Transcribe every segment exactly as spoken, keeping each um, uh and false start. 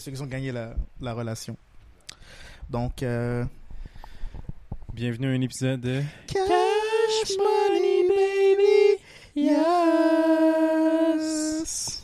ceux qui ont gagné la, la relation. Donc, euh... bienvenue à un épisode de Cash Money Baby, yes.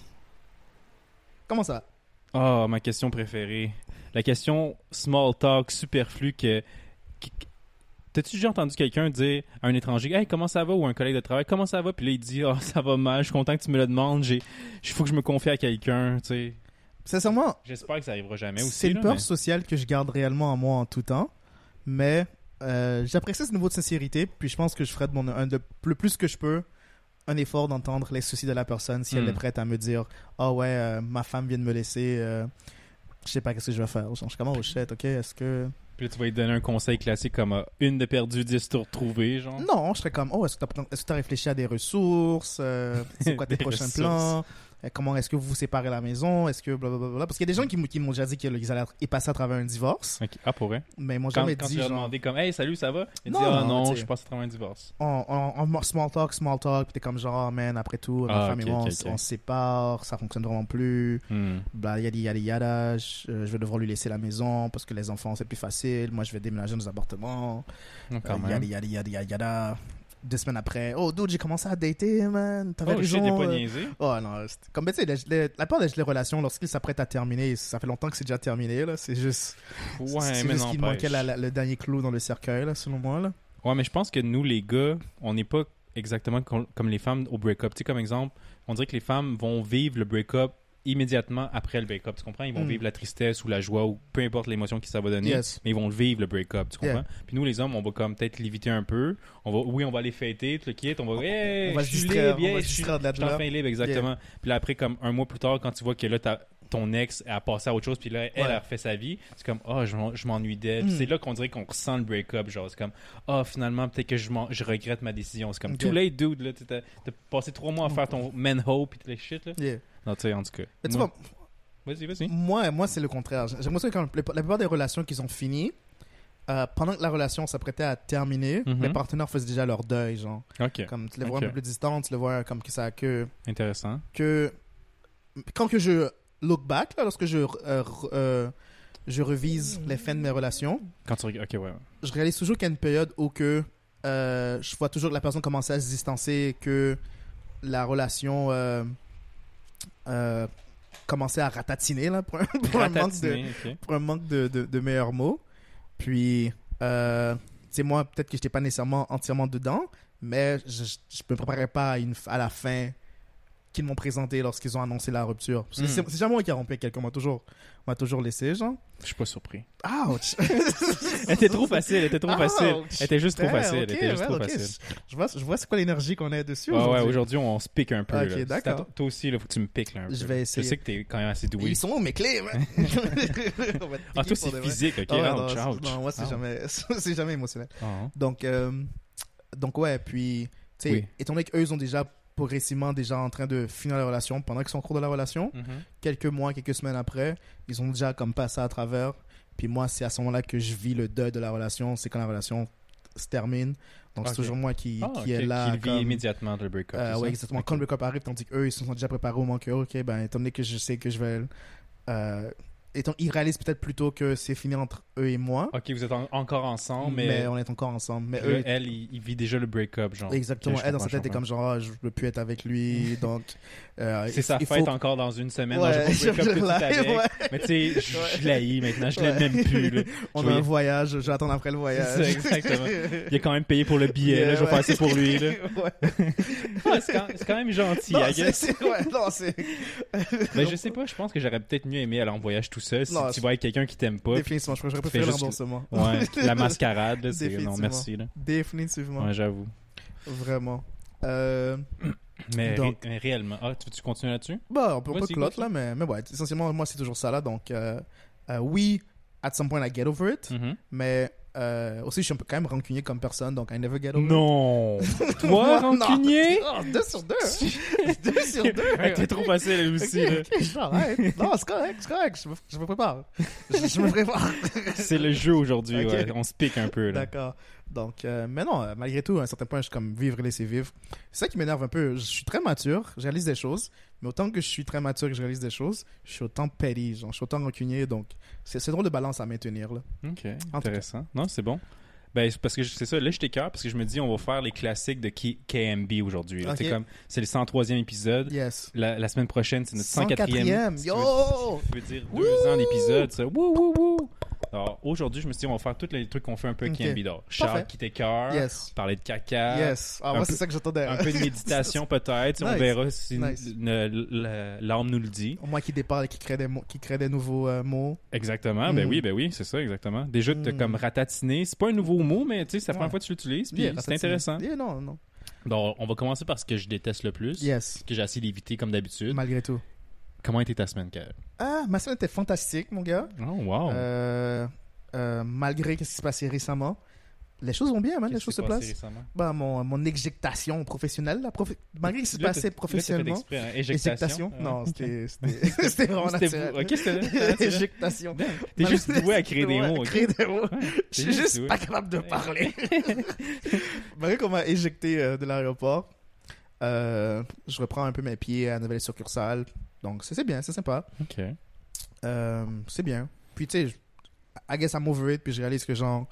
Comment ça va? Oh, ma question préférée. La question small talk superflue que... que- T'as-tu déjà entendu quelqu'un dire à un étranger « Hey, comment ça va? » ou un collègue de travail « Comment ça va? » Puis là, il dit « Oh, ça va mal, je suis content que tu me le demandes, j'ai... il faut que je me confie à quelqu'un, tu sais. » Sincèrement, J'espère que ça arrivera jamais aussi. c'est une là, peur mais- sociale que je garde réellement en moi en tout temps, mais euh, j'apprécie ce niveau de sincérité, puis je pense que je ferai de mon, un de, le plus que je peux un effort d'entendre les soucis de la personne si elle Hmm. est prête à me dire « Ah ouais, euh, ma femme vient de me laisser, euh, je sais pas qu'est-ce que je vais faire. » Je suis comme « Oh shit, ok, est-ce que... » Puis là, tu vas lui donner un conseil classique comme euh, une de perdu, dix de retrouvé, genre. Non, je serais comme, oh, est-ce que tu as, est-ce que t'as réfléchi à des ressources? Euh, c'est quoi tes Des prochains ressources. plans? Euh, Comment est-ce que vous vous séparez la maison? Est-ce que blablabla? Parce qu'il y a des gens qui, m- qui m'ont déjà dit qu'ils allaient y passer à travers un divorce, Ok. Ah, pour vrai? mais ils m'ont Quand, jamais quand dit, tu lui as genre, demandé comme « Hey, salut, ça va? » Il dit Non, « Ah non, non, tu je sais. passe à travers un divorce. on, on, on- small talk, small talk, puis t'es comme genre, oh man, après tout, ma Ah, femme ok, et moi, ok, on, s- ok. on se sépare, ça fonctionne vraiment plus, » Hmm. Bla, yada yada yada, je, euh, je vais devoir lui laisser la maison parce que les enfants c'est plus facile, moi je vais déménager dans un appartement, Oh, quand euh, même. yada yada yada yada yada. Deux semaines après, oh dude, j'ai commencé à dater, man, t'avais Oh shit, raison. t'es pas euh, niaisé? Oh non, c'est- comme ben, tu sais, les- les- la plupart des les relations, lorsqu'ils s'apprêtent à terminer, ça fait longtemps que c'est déjà terminé, là. C'est juste, Ouais, c'est mais juste non, qu'il manquait la- la- le dernier clou dans le cercueil, là, selon moi, là. Ouais, mais je pense que nous, les gars, on n'est pas exactement com- comme les femmes au break-up. Tu sais, comme exemple, on dirait que les femmes vont vivre le break-up immédiatement après le break-up. Tu comprends? Ils vont Mm. vivre la tristesse ou la joie ou peu importe l'émotion que ça va donner, Yes. mais ils vont le vivre le break-up. Tu comprends? Yeah. Puis nous, les hommes, on va comme peut-être l'éviter un peu. On va, oui, on va aller fêter, tout le kit. On va, hey, on va je se suis distraire, libre, yeah, on va je se suis distraire de je suis là. enfin libre, exactement. Puis là, après, comme un mois plus tard, quand tu vois que là, t'as ton ex a passé à autre chose, puis là, elle Ouais. a refait sa vie, c'est comme, ah, je m'en- je m'ennuie d'elle. Puis Mm. c'est là qu'on dirait qu'on ressent le break-up, genre, c'est comme, ah, finalement, peut-être que je, m'en- je regrette ma décision. C'est comme, Ok. too late, dude, là, t'as t'as passé trois mois à faire ton man-hope et tout les shit, là. Yeah. Non, tu sais, en tout cas. Mais tu Moi- vois, Vas-y, vas-y. moi, moi c'est le contraire. J'ai l'impression que quand la plupart des relations qui ont fini, euh, pendant que la relation s'apprêtait à terminer, Mhm. les partenaires faisaient déjà leur deuil, genre. Ok, Comme tu les vois Ok. un peu plus distants, tu les vois comme que ça, que, intéressant. que quand que je look back, là, lorsque je, euh, re- euh, je revise les fins de mes relations, Quand tu regardes, ok, ouais. je réalise toujours qu'il y a une période où que euh, je vois toujours que la personne commencer à se distancer, que la relation euh, euh, commençait à ratatiner, là, pour un, pour un manque de, Ratatiner, ok. pour un manque de, de, de meilleurs mots. Puis, euh, tu sais, moi, peut-être que je n'étais pas nécessairement entièrement dedans, mais je ne me préparais pas à, une, à la fin qu'ils m'ont présenté lorsqu'ils ont annoncé la rupture. Parce que Mm. c'est, c'est jamais moi qui ai rompu avec quelqu'un, on m'a toujours, on m'a toujours laissé, genre. Je suis pas surpris. Ouch! Elle était trop facile, elle était trop Ouch! facile. Elle était juste trop Damn, facile, ok, elle était juste well, trop ok. facile. Je vois, je vois c'est quoi l'énergie qu'on a dessus Ouais, aujourd'hui. ouais, aujourd'hui, on se pique un peu. Ok, là. d'accord. C'est à toi- Toi aussi, il faut que tu me piques là, un peu. Je vais essayer. Je sais que t'es quand même assez doué. Ils sont où mes clés, man? On va te Ah, piquer toi, pour c'est de vrai. physique, ok? Ah ouais, ouch, non, ouch. non, moi, c'est Ouch. jamais, c'est jamais émotionnel. Ah, Donc, euh, donc ouais, puis, tu sais, Oui. étant donné qu'eux, ils sont déjà progressivement déjà en train de finir la relation, pendant qu'ils sont en cours de la relation, mhm. quelques mois, quelques semaines après, ils ont déjà comme passé à travers. Puis moi, c'est à ce moment-là que je vis le deuil de la relation, c'est quand la relation se termine. Donc, Ok. c'est toujours moi qui, Ah, qui ok, est là. Qui le vit comme- immédiatement, le break-up. Euh, c'est ouais, ça? exactement. Ok. Quand le break-up arrive, tandis qu'eux, ils se sont déjà préparés au moment que, ok, ben, étant donné que je sais que je vais. Euh, étant, ils réalisent peut-être plutôt que c'est fini entre eux et moi, Ok, vous êtes en- encore ensemble, mais... mais, on est encore ensemble. Mais là, eux, elle, il, il vit déjà le break-up, genre. exactement. Ok, je Elle, dans comprends, sa tête, je est comme genre, ah, je veux plus être avec lui, donc. euh, C'est il- sa il fête faut- encore dans une semaine. Ouais, non, j'ai pas le break-up je tout de suite l'ai, avec. ouais. Mais tu sais, je, Ouais. je l'haïs maintenant, je Ouais. l'aime même plus. Là. On Je a vais- un voyage, je vais attendre après le voyage. C'est ça, exactement. Il a quand même payé pour le billet, là, je vais Ouais. faire ça pour lui. Là. Ouais. Ah, c'est, quand, c'est quand même gentil, Non, I c'est, guess. c'est- ouais, non, c'est. Mais je sais pas, je pense que j'aurais peut-être mieux aimé aller en voyage tout seul si Non, tu je- vas avec quelqu'un qui t'aime pas. Définitivement, je j'aurais fais préféré le juste- remboursement. Ouais, la mascarade, là, c'est non, Définitivement. merci. Là. Définitivement. Ouais, j'avoue. Vraiment. Euh, Mais, Donc- ré- mais réellement. Ah, tu veux-tu continuer là-dessus? bah, on peut pas Vas-y, clotte vas-y. là, mais, mais ouais, essentiellement, moi, c'est toujours ça là. Donc, euh, euh, oui, at some point, I get over it, Mhm. mais euh, aussi, je suis un peu quand même rancunier comme personne, donc I never get over it. Non! Toi, Non. rancunier? Oh, deux sur deux. deux sur deux. Ouais, T'es trop facile, elle aussi. Ok, là. ok, je m'arrête. Non, c'est correct, c'est correct. Je me, je me prépare. Je, je me prépare. C'est le jeu aujourd'hui, Ok. ouais. On se pique un peu. Là. D'accord. Donc, euh, mais non, euh, malgré tout, à un certain point, je suis comme vivre et laisser vivre. C'est ça qui m'énerve un peu. Je suis très mature, je réalise des choses, Mais autant que je suis très mature et que je réalise des choses, je suis autant petty, genre, je suis autant rancunier. Donc, c'est c'est drôle de balance à maintenir, là. Ok, En tout intéressant. Non, c'est bon. Ben, c'est parce que je- c'est ça, là, je t'écœure parce que je me dis, on va faire les classiques de K- KMB aujourd'hui. là. Ok. Tu sais, comme, c'est le cent troisième épisode. Yes. La, la semaine prochaine, c'est notre cent quatrième. cent quatrième, Ce qui yo! veut- ce qui veut dire deux ans d'épisode, ça. Wouh, wouh, wouh! Alors, aujourd'hui, je me suis dit, on va faire tous les trucs qu'on fait un peu Ok. K M B d'or. Charles Parfait. qui t'écœure, Yes. parler de caca, Yes. Ah, un moi, peu- c'est ça que j'attendais. un peu de méditation peut-être. On Nice. verra si Nice. ne- le- l'âme nous le dit. Moi qui déparle et qui crée des, mots, qui crée des nouveaux euh, mots. Exactement, ben Mm. oui, ben oui, c'est ça, exactement. Déjà, t'as Mm. comme ratatiné, c'est pas un nouveau mot, mais tu sais, c'est la première Ouais. fois que tu l'utilises, puis Yeah, c'est ratatiner. intéressant. Yeah, non, non. Donc, on va commencer par ce que je déteste le plus, Yes. que j'ai essayé d'éviter comme d'habitude. Malgré tout. Comment était ta semaine, Kael? Ah, ma semaine était fantastique, mon gars. Oh, wow! Euh, euh, malgré ce qui s'est passé récemment. Les choses vont bien, man. Les Qu'est-ce choses qui se s'est passé placent. récemment? Bah, mon, mon éjectation professionnelle, là, profi- malgré ce qui s'est Là, passé t'as- là, t'as fait professionnellement. exprès, hein? Éjectation? Ah, Non, ok. c'était c'était- c'était vraiment C'était naturel. vous. Ok, c'était c'était naturel. Éjectation. Damn, T'es juste doué à créer des Ouais, mots, ok? créer des mots. Ouais, Je t'es suis juste juste doué. pas capable de parler. Malgré qu'on m'a éjecté euh, de l'aéroport, euh, je reprends un peu mes pieds à la nouvelle succursale. Donc, c'est c'est bien, c'est sympa. Ok. Euh, c'est bien. Puis, tu sais, je- I guess I'm over it. Puis, je réalise que, genre,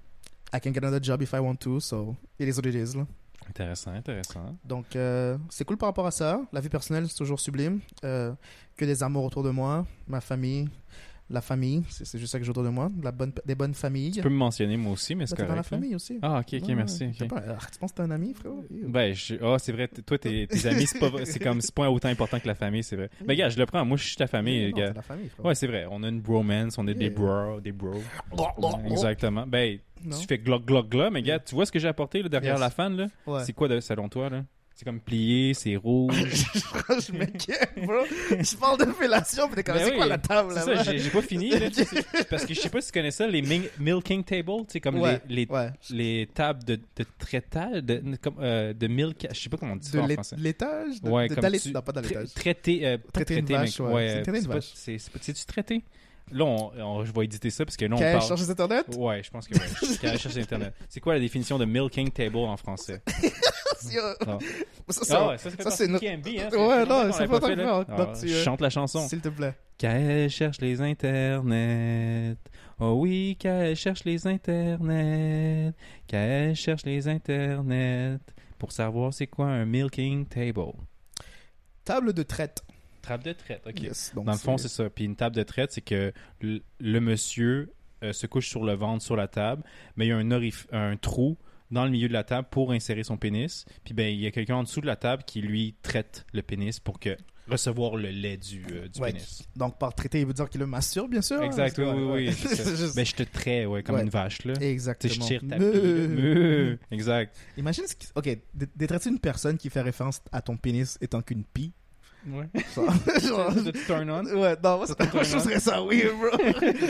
I can get another job if I want to. So, it is what it is, là. Intéressant, intéressant. Donc, euh, c'est cool par rapport à ça. La vie personnelle, c'est toujours sublime. Euh, que des amours autour de moi, ma famille, la famille, c'est c'est juste ça que j'ai autour de moi. La bonne, des bonnes familles. Tu peux me mentionner, moi aussi, mais c'est Bah, t'es correct. dans la là. famille aussi. Ah, ok, ok, Ouais, merci. ouais. ok. T'as pas- ah, tu penses que t'es un ami, frérot? Ew. Ben, je... ah, c'est vrai, t- toi, tes, tes amis, c'est pas, c'est comme, c'est pas autant important que la famille, c'est vrai. Mais gars, je le prends, moi, je suis ta famille, Non, gars. c'est la famille, frérot. Ouais, c'est vrai, on a une bromance, on est des Yeah. bros, des bros. Oh. Exactement. Ben, Non. tu fais glock, glock, glock, mais gars, tu vois ce que j'ai apporté là, derrière Yes. la fan, là? Ouais. C'est quoi, de, selon toi, là? C'est comme plié, c'est rouge. je m'inquiète, bro. Je parle de fellation, puis t'es comme, Ben c'est oui, quoi la table, C'est là ça, j'ai j'ai pas fini, là. tu sais, c'est- Parce que je sais pas si tu connais ça, les mil- milking tables, tu sais, comme Ouais, les, les, ouais. les tables de, de traitage, de, comme, euh, de milk, je sais pas comment on dit ça De en l'é- français. l'étage? De, Ouais, de- comme d'aller- tu- Non, pas dans Tra- l'étage. Traiter, euh, pas Traiter une traiter, vache, mais ouais. ouais, C'est euh, traiter une c'est pas- vache. c'est- c'est pas- c'est-tu traiter? Là, on, on- je vais éditer ça parce que là, on Cash parle... sur les internet? Ouais, je pense que ouais. Quand je cherche sur Internet. C'est quoi la définition de milking table en français? Yo. Non. Ça, c'est- Ah ouais, ça, ça fait ça, partie c'est de notre- K M B, hein? Ouais, non, on c'est l'avait pas tant fait, que là. ça. Donc, Ah, tu, je euh, chante la chanson. S'il te plaît. Qu'elle cherche les internets. Oh oui, qu'elle cherche les internets. Qu'elle cherche les internets. Pour savoir c'est quoi un milking table. Table de traite. Table de traite, ok. Yes, donc Dans le fond, c'est ça. Puis une table de traite, c'est que le, le monsieur euh, se couche sur le ventre sur la table, mais il y a un, orif- un trou dans le milieu de la table pour insérer son pénis. Puis ben il y a quelqu'un en dessous de la table qui lui traite le pénis pour que recevoir le lait du, euh, du Ouais. pénis. Donc, par traiter, il veut dire qu'il le masturbe, bien sûr. Exact, hein, oui, c'est- oui, ouais, oui. ouais. c'est ça. C'est juste- Ben je te trais, ouais, comme Ouais. une vache, là. Tu sais, Exactement. je tire ta Meuh. pie, là. Meuh. Exact. Imagine ce qui... Ok, d- détraites une personne qui fait référence à ton pénis étant qu'une pie. Ouais. Genre- genre- Ça, tu turn on? Ouais, non, moi, Ça c'est- te moi, turn je on? serais ça, oui, bro.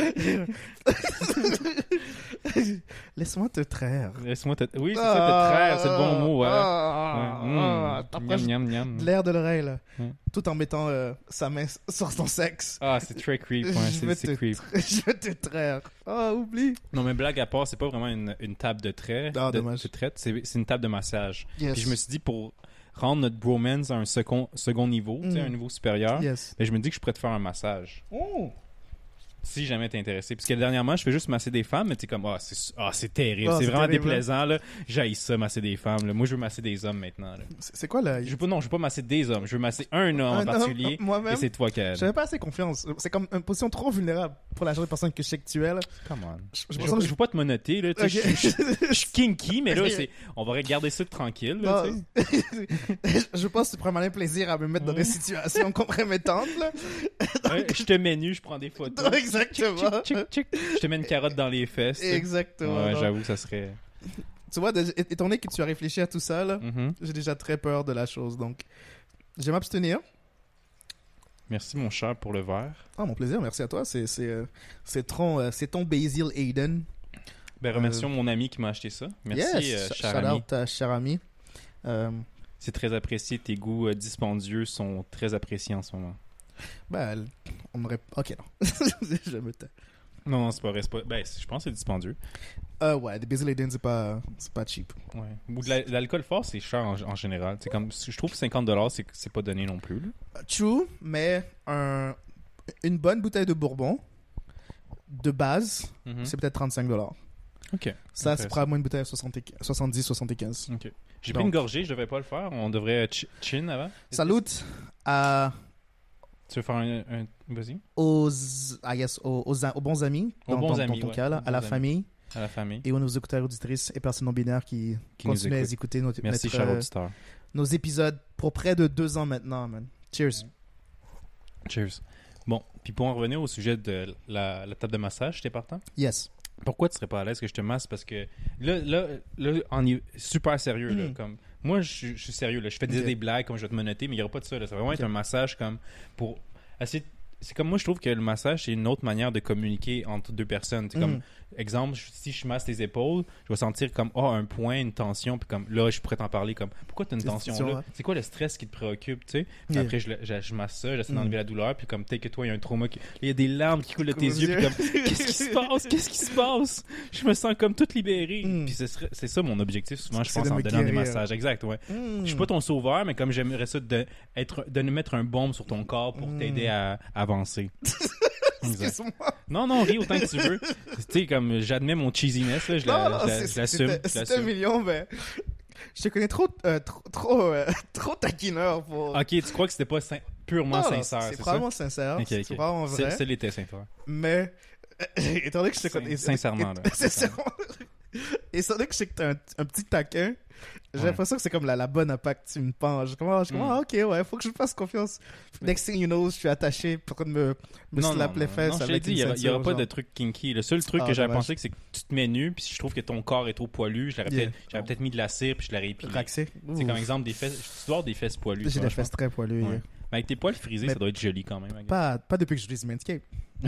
Laisse-moi te traire. Laisse-moi te... Oui, c'est ça, te traire, c'est le bon mot, ouais. Ah, Ouais. ah, Mm. t'approches Miam, miam, miam. de l'air de l'oreille, là. Mm. Tout en mettant euh, sa main sur ton sexe. Ah, c'est très creep, ouais, Je c'est veux c'est te creep. Je vais te traire. Ah, oublie. Non, mais blague à part, c'est pas vraiment une, une table de trait. Ah, de, dommage. de traite, c'est c'est une table de massage. Yes. Puis je me suis dit, pour rendre notre bromance à un second, second niveau, tu sais, Mm. un niveau supérieur, Yes. ben, je me dis que je pourrais te faire un massage. Oh. Si jamais t'es intéressé. Parce que dernièrement, je fais juste masser des femmes, mais t'es comme, ah, c'est ah, c'est terrible. Ah, c'est c'est vraiment terrible, déplaisant, là. J'haïs ça, masser des femmes, là. Moi, je veux masser des hommes maintenant, là. C'est c'est quoi, là? Je veux pas, non, je veux pas masser des hommes. Je veux masser un homme Un en homme, particulier. moi-même? Et c'est toi qui J'avais pas assez confiance. C'est comme une position trop vulnérable pour la genre de personne que je sais que tu es, là. Come on. Je, Je, je, veux- pense je veux pas te monoter, là. Tu sais, Ok. je, je- je suis kinky, mais là, Ok. c'est, on va regarder ça tranquille, là, tu sais. Non, je pense que tu prends malin plaisir à me mettre dans des situations compromettantes, là. Ouais, je te mets nu, je prends des photos. Exactement. Tchic, tchic. Je te mets une carotte dans les fesses. tu sais. Exactement. Ouais, non. j'avoue, ça serait. Tu vois, déjà- étant donné que tu as réfléchi à tout ça, là, Mhm. j'ai déjà très peur de la chose. Donc, je vais m'abstenir. Merci, mon cher, pour le verre. Ah, mon plaisir, merci à toi. C'est c'est, euh, c'est ton, euh, c'est ton Basil Hayden. Ben, remercions mon ami qui m'a acheté ça. Merci, yes, euh, sh- cher shout ami. out à cher ami. Euh, C'est très apprécié. Tes goûts euh, dispendieux sont très appréciés en ce moment. ben, on aurait... Ok, non. je me tais. Non, non, c'est pas vrai. c'est Pas... Ben, je pense que c'est dispendieux. Euh, ouais, des Basil Hayden, c'est pas, c'est pas cheap. Ouais. Ou de la- de l'alcool fort, c'est cher en, en général. C'est comme, je trouve que cinquante dollars, c'est, c'est pas donné non plus. Là. True, mais un, une bonne bouteille de bourbon de base, Mm-hmm. c'est peut-être trente-cinq dollars. Ok. Ça, c'est Intéressant. probablement une bouteille à soixante-dix soixante-quinze. Ok. J'ai Donc- pris une gorgée, je devrais pas le faire. On devrait ch- chin avant. Salut à, Tu veux faire un. un... Vas-y. aux, I guess, aux, aux, aux bons amis, Aux dans, bons dans- amis, dans ton ouais. cas, là, Aux à la bons amis. famille À la famille. et aux nos écouteurs, auditrices et personnes non binaires qui, Qui nous continuent à écoutent. écouter nos, Merci, notre, cher euh, auditeur. nos épisodes pour près de deux ans maintenant, man. Cheers. Cheers. Bon, puis pour en revenir au sujet de la, la table de massage, t'es partant? Yes. Pourquoi tu serais pas à l'aise que je te masse? Parce que là, là, là on est super sérieux. Là, Mm. comme, moi, je, suis- je suis sérieux. Là. Je fais des, Ok. des blagues, comme je vais te menotter, mais il n'y aura pas de ça. Là. Ça va vraiment Ok. être un massage comme pour essayer. C'est comme moi, je trouve que le massage, c'est une autre manière de communiquer entre deux personnes. C'est comme, Mm. exemple, je- si je masse tes épaules, je vais sentir comme, oh, un point, une tension, puis comme, là, je pourrais t'en parler comme, pourquoi tu as une C'est- tension c'est là? vrai. C'est quoi le stress qui te préoccupe, tu sais? Puis Yeah. après, je, le- je, je masse ça, j'essaie Mm. d'enlever la douleur, puis comme, peut-être que toi, il y a un trauma, qui... il y a des larmes qui coulent de tes Comme yeux, aux puis yeux. comme, qu'est-ce qui se passe? Qu'est-ce qui se passe? Je me sens comme toute libérée. Mm. Puis ce serait- c'est ça mon objectif, souvent, je C'est pense, de en me donnant des guérir. massages. Exact, ouais. Mm. Je suis pas ton sauveur, mais comme j'aimerais ça de, être, de mettre un baume sur ton corps pour Mm. t'aider à avancer. Exact. Excuse-moi. Non, non, ris autant que tu veux. Tu sais, comme j'admets mon cheesiness, là, je la- Non, non, je la- c'est- je l'assume. c'était je c'était l'assume. mignon, mais je te connais trop, euh, trop, trop, euh, trop taquineur pour. Ok, tu crois que c'était pas sin- purement Non, non, sincère, c'est c'est ça? probablement sincère, Ok, c'est ok. probablement C'est vrai, c'est l'était sincère. mais étant donné que je te Sin- connais, sincèrement, là. sincèrement, étant donné que je sais que t'es un, un petit taquin, j'ai Ouais. l'impression que c'est comme la, la bonne attaque que tu me penches. Comment, je, comment Mm. ah, ok, ouais, faut que je me fasse confiance. Next thing you know, je suis attaché pour de me, me Non, non, slap les non, fesses non, je t'ai avec dit, une il y aura- il y aura ceinture, pas genre. de truc kinky. Le seul truc Ah, que j'avais dommage. pensé, c'est que tu te mets nu, puis si je trouve que ton corps est trop poilu, je l'aurais Yeah. peut-être, j'aurais peut-être mis de la cire, puis je l'aurais épilé. Raxé. C'est comme exemple des fesses. Tu dois avoir des fesses poilues. J'ai toi, des je fesses pense. très poilues. Ouais. yeah. Mais avec tes poils frisés, Mais- ça doit être joli quand même. I guess. Pas, pas depuis que je dis Manscaped.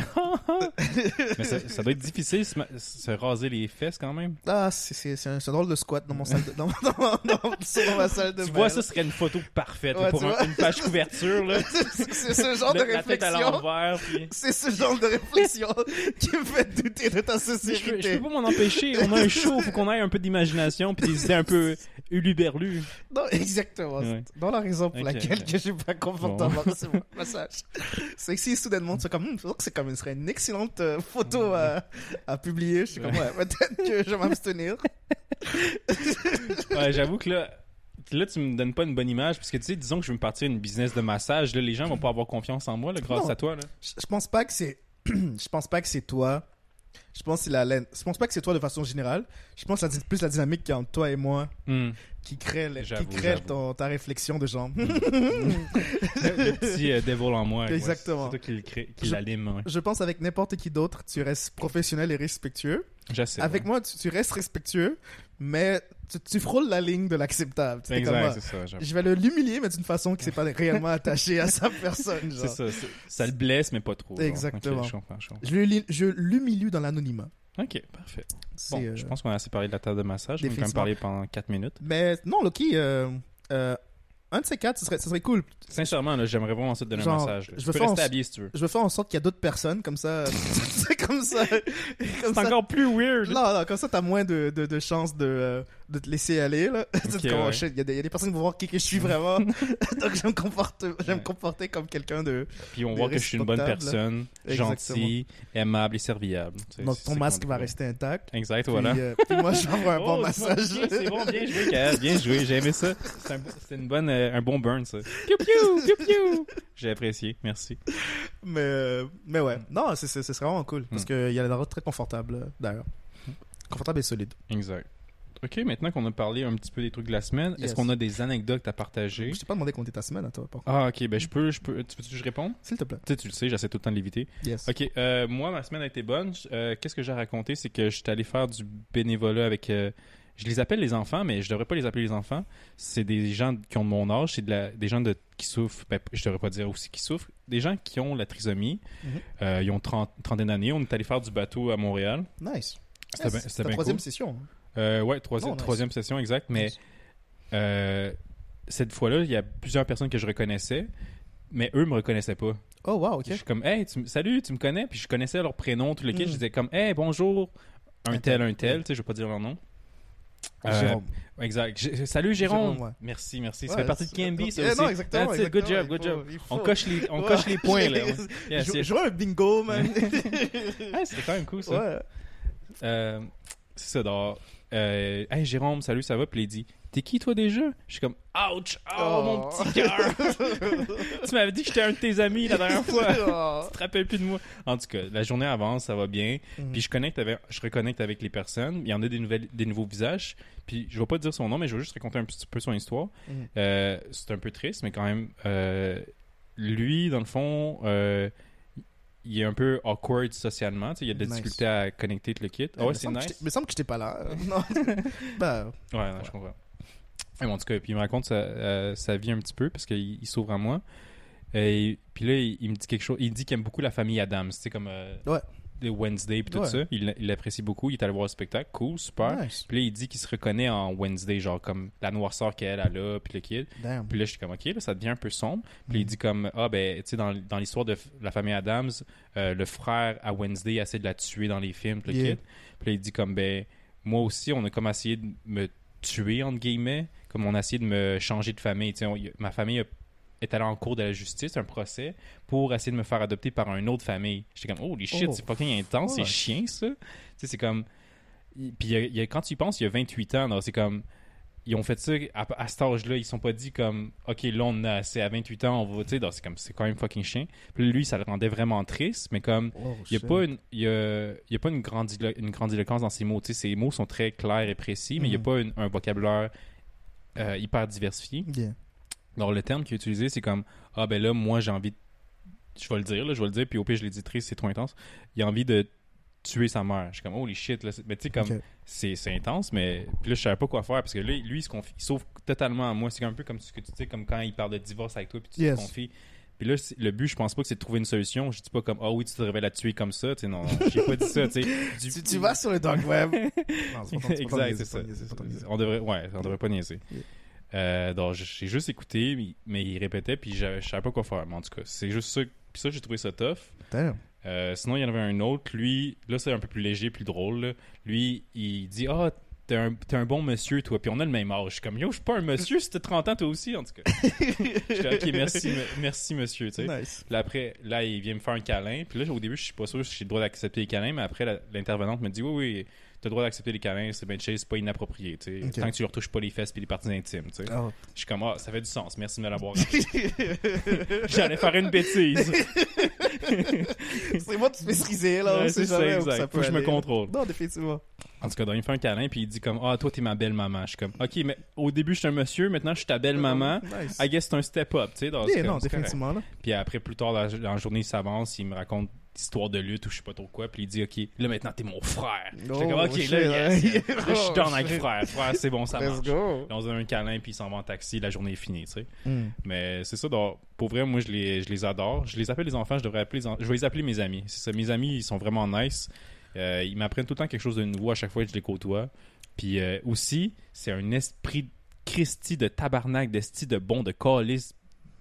Mais ça, ça doit être difficile se, ma- se raser les fesses quand même. Ah, c'est, c'est, c'est un, c'est un drôle de squat dans mon salle de, dans, dans, dans, sur ma salle de Tu bain, vois, là. ça serait une photo parfaite Ouais, pour tu un- vois. une page couverture. Là. c'est, c'est ce genre Le- de la tête à réflexion. l'envers. Puis... C'est ce genre de réflexion qui me fait douter de ta Je peux, je sincérité. peux pas m'en empêcher. On a un show, faut qu'on ait un peu d'imagination puis des idées un peu uluberlues. Non, exactement. Ouais. C'est dans la raison pour Ok, laquelle ok. que je suis pas confortable à recevoir un massage. C'est que si soudainement tu es comme, Hum, je pense que c'est comme, ce serait une excellente euh, photo à, à publier. Je suis comme, ouais, peut-être que je vais m'abstenir. Ouais, j'avoue que là, là, tu me donnes pas une bonne image parce que tu sais, disons que je veux me partir une business de massage, là, les gens vont pas avoir confiance en moi là, grâce Non. à toi. Là. Je, je pense pas que c'est, je pense pas que c'est toi. Je pense que c'est la laine. Je pense pas que c'est toi de façon générale. Je pense que c'est plus la dynamique qui est entre toi et moi Hmm. qui crée, le- qui J'avoue, crée j'avoue. ton, ta réflexion de genre. Le, le petit euh, devil en moi. ouais, Exactement. c'est toi qui, le crée- qui Je- l'anime. Ouais. Je pense avec n'importe qui d'autre, tu restes professionnel et respectueux. J'essaie. Avec ouais. moi, tu, tu restes respectueux, mais tu, tu frôles la ligne de l'acceptable. Tu sais, comme Exact, moi, c'est ça. j'avoue. je vais le l'humilier, mais d'une façon qui s'est pas réellement attachée à sa personne. C'est Genre. ça. c'est- Ça le blesse, mais pas trop. genre. Exactement. Ok, je comprends, je comprends. Je l'humi- je l'humilie dans l'anonymat. Ok, parfait. C'est, Bon, euh, je pense qu'on a assez parlé de la table de massage. On a quand même définitivement. parlé pendant quatre minutes. Mais non, Loki, euh, euh, un de ces quatre, ce serait, ce serait cool. Sincèrement, là, j'aimerais vraiment ça te donner Genre, un massage. là. je Tu veux peux faire rester en- habillé si tu veux. Je veux faire en sorte qu'il y a d'autres personnes, comme ça. C'est comme ça. Comme C'est ça. encore plus weird. Non, non, comme ça, t'as moins de, de, de chances de, euh, de te laisser aller, là. Tu te dis, oh, ouais. shit, il y, a des- il y a des personnes qui vont voir qui que je suis vraiment. Donc, je vais me comporter, je vais me Ouais. comporter comme quelqu'un de. Puis on Des voit que je suis une bonne respectables. personne, Exactement. gentille, aimable et serviable. Tu sais, Donc, c'est ton ça masque qu'on va veut. rester intact. Exact, Puis, voilà. euh, puis moi, je vais avoir un bon Oh, massage. c'est bon, c'est bon, bien joué, Kael, bien joué, j'ai aimé ça. C'est un, c'est une bonne, euh, un bon burn, ça. Piou, piou, piou, piou. J'ai apprécié, merci. mais, euh, mais ouais. Non, c'est, c'est, c'est vraiment cool. Parce Mm. qu'il y a la route très confortable, euh, d'ailleurs. Confortable et solide. Exact. Ok, maintenant qu'on a parlé un petit peu des trucs de la semaine, Yes. est-ce qu'on a des anecdotes à partager? Je t'ai pas demandé compter ta semaine à toi, par contre. Ah, ok, ben je peux, je peux, tu veux que je réponde? S'il te plaît. Tu sais, tu le sais, j'essaie tout le temps de l'éviter. Yes. Ok, euh, moi, ma semaine a été bonne. Euh, Qu'est-ce que j'ai raconté? C'est que j'étais allé faire du bénévolat avec... euh, je les appelle les enfants, mais je devrais pas les appeler les enfants. C'est des gens qui ont de mon âge. C'est de la- des gens de, qui souffrent... Ben, je devrais pas dire aussi qui souffrent. Des gens qui ont la trisomie. Mhm. Euh, ils ont trente, trentaine d'années. On est allé faire du bateau à Montréal. Nice. C'était Yes, bien- c'est c'était ta bien troisième cool. session. hein. Euh, ouais, troisième, Oh, nice. troisième session, exact. Mais Nice. euh, cette fois-là, il y a plusieurs personnes que je reconnaissais. mais eux me reconnaissaient pas. Oh, wow, ok. Je suis comme, hey, tu, salut, tu me connais? Puis je connaissais leur prénom, tout le kit. Mm. Je disais comme, hey, bonjour, un, Un tel, tel. un tel. Tu sais, je vais pas dire leur nom. Jérôme. Euh, exact. J- salut Jérôme. Jérôme, ouais. Merci, merci. Ça Ouais, fait partie de c'est- K M B, ça Yeah, aussi. non, exactement, That's it. Good job, exactement, good il job. faut- il On faut. coche les, on Ouais. coche les points, là. Yeah, Je c'est- jouais un bingo, man. Ah, c'était quand même cool, ça. Ouais. Euh, c'est ça, donc, euh, hey Jérôme, salut, ça va? Puis il dit, t'es qui toi déjà? Je suis comme, ouch, oh, Oh. mon petit cœur! Tu m'avais dit que j'étais un de tes amis la dernière fois. Oh. Tu te rappelles plus de moi. En tout cas, la journée avance, ça va bien. Mhm. Puis je connecte avec, je reconnecte avec les personnes. Il y en a des nouvelles, des nouveaux visages. Puis je vais pas dire son nom, mais je vais juste raconter un petit peu son histoire. Mhm. Euh, c'est un peu triste, mais quand même, euh, lui, dans le fond, euh, il est un peu awkward socialement. Tu sais, il y a de la Nice. difficulté à connecter avec le kit. Ah me ouais, c'est semble que nice. j'étais- Il me semble que j'étais pas là. Non. Ben, Ouais, non, je comprends. Et bon, en tout cas, puis il me raconte sa, euh, sa vie un petit peu parce qu'il il s'ouvre à moi. Et puis là, il, il me dit quelque chose. Il dit qu'il aime beaucoup la famille Adams. Tu sais, comme euh, Ouais. les Wednesday et tout Ouais. ça. Il il l'apprécie beaucoup. Il est allé voir le spectacle. Cool, super. nice. Puis là, il dit qu'il se reconnaît en Wednesday, genre comme la noirceur qu'elle a là, puis le kid. Damn. Puis là, je suis comme, OK, là, ça devient un peu sombre. Puis Mm. il dit comme, ah, ben, tu sais, dans, dans l'histoire de f- la famille Adams, euh, le frère à Wednesday essaie de la tuer dans les films, puis le Yeah. kid. Puis là, il dit comme, ben, moi aussi, on a comme essayé de me tuer, entre guillemets, comme on a essayé de me changer de famille. Tu sais, on- y- ma famille a- est allée en cours de la justice, un procès, pour essayer de me faire adopter par une autre famille. J'étais comme, holy shit, Oh. c'est fucking intense, Ouais. c'est chien, ça. Tu sais, c'est comme. il- Puis il y a- il y a- quand tu y penses, il y a vingt-huit ans, donc c'est comme. Ils ont fait ça à, à cet âge-là, ils sont pas dit comme, ok, là on a assez, à vingt-huit ans, on va, tu sais, donc c'est comme, c'est quand même fucking chien. Puis là, lui, ça le rendait vraiment triste, mais comme, Oh, il n'y a shit. pas une, il y a, il y a pas une grandilo- une grandiloquence dans ses mots. Tu sais, ses mots sont très clairs et précis, mais il n'y a Mhm. pas une- un vocabulaire euh, hyper diversifié. Yeah. Alors, le terme qu'il a utilisé, c'est comme, ah ben là, moi, j'ai envie de... Je vais le dire, là, je vais le dire, puis au pire, je l'ai dit triste, c'est trop intense. Il a envie de tuer sa mère. Je suis comme, holy shit, là. c'est- Mais tu sais, comme, Ok. c'est, c'est intense, mais... Puis là, je savais pas quoi faire, parce que là, lui, il se confie, il s'ouvre totalement à moi. C'est un peu comme ce que tu sais, comme quand il parle de divorce avec toi, puis tu Yes. te confies. Puis là, c'est- le but, je pense pas que c'est de trouver une solution. Je dis pas comme, ah oui, tu devrais la tuer comme ça. Tu sais, non, non, j'ai pas dit ça, tu sais. Du- Tu, tu vas sur le dark web. Non, c'est pas tant- c'est pas tant Exact, niaiser, c'est c'est pas ça. niaiser, c'est pas niaiser. On devrait, ouais, on devrait pas niaiser. Yeah. Euh, donc, j'ai juste écouté, mais- mais il répétait, puis je, je savais pas quoi faire. Mais en tout cas, c'est juste ça. Puis ça, j'ai trouvé ça tough. Damn. Euh, sinon, il y en avait un autre. Lui, là, c'est un peu plus léger, plus drôle. là. Lui, il dit, ah, t'es un, t'es un bon monsieur, toi. Puis on a le même âge. Je suis comme, yo, je suis pas un monsieur, c'était trente ans, toi aussi, en tout cas. Je suis ok, merci, me- merci, monsieur, tu sais. Nice. Puis là, après, là, il vient me faire un câlin. Puis là, au début, je suis pas sûr si j'ai le droit d'accepter les câlins, mais après, la- l'intervenante me dit, oui, oui, t'as le droit d'accepter les câlins, c'est bien chill, c'est pas inapproprié, tu sais. Ok. Tant que tu leur touches pas les fesses puis les parties intimes, tu sais. Oh. Je suis comme, ah, ça fait du sens, merci de me l'avoir rappelé. J'allais faire une bêtise. C'est moi qui te fais friser, là. Ouais, on c'est sait ça, jamais où exact. ça Faut peut que je me aller. contrôle. Non, définitivement. En tout cas, donc, il me fait un câlin, puis il dit comme, ah, toi, t'es ma belle-maman. Je suis comme, ok, mais au début, je suis un monsieur, maintenant, je suis ta belle-maman. Nice. I guess c'est un step-up, tu sais. donc Yeah, c'est non, comme- c'est correct. définitivement, là. Puis après, plus tard dans la, dans la journée, il s'avance, il me raconte l'histoire de lutte ou je sais pas trop quoi, puis il dit, ok, là maintenant t'es mon frère. J'étais Oh, comme, ok, shit, là, yes, yes. hein. Là, je suis down avec Oh, shit. frère. Frère, c'est bon, ça Let's marche. go. Là, on se donne un câlin, puis il s'en va en taxi, la journée est finie, tu sais. Mm. Mais c'est ça, donc, pour vrai, moi, je les, je les adore. Je les appelle les enfants, je devrais appeler les en- je vais les appeler mes amis. C'est ça, mes amis, ils sont vraiment nice. Euh, ils m'apprennent tout le temps quelque chose de nouveau à chaque fois que je les côtoie. Puis euh, aussi, c'est un esprit Christy de tabarnak, d'esti de bon, de calice,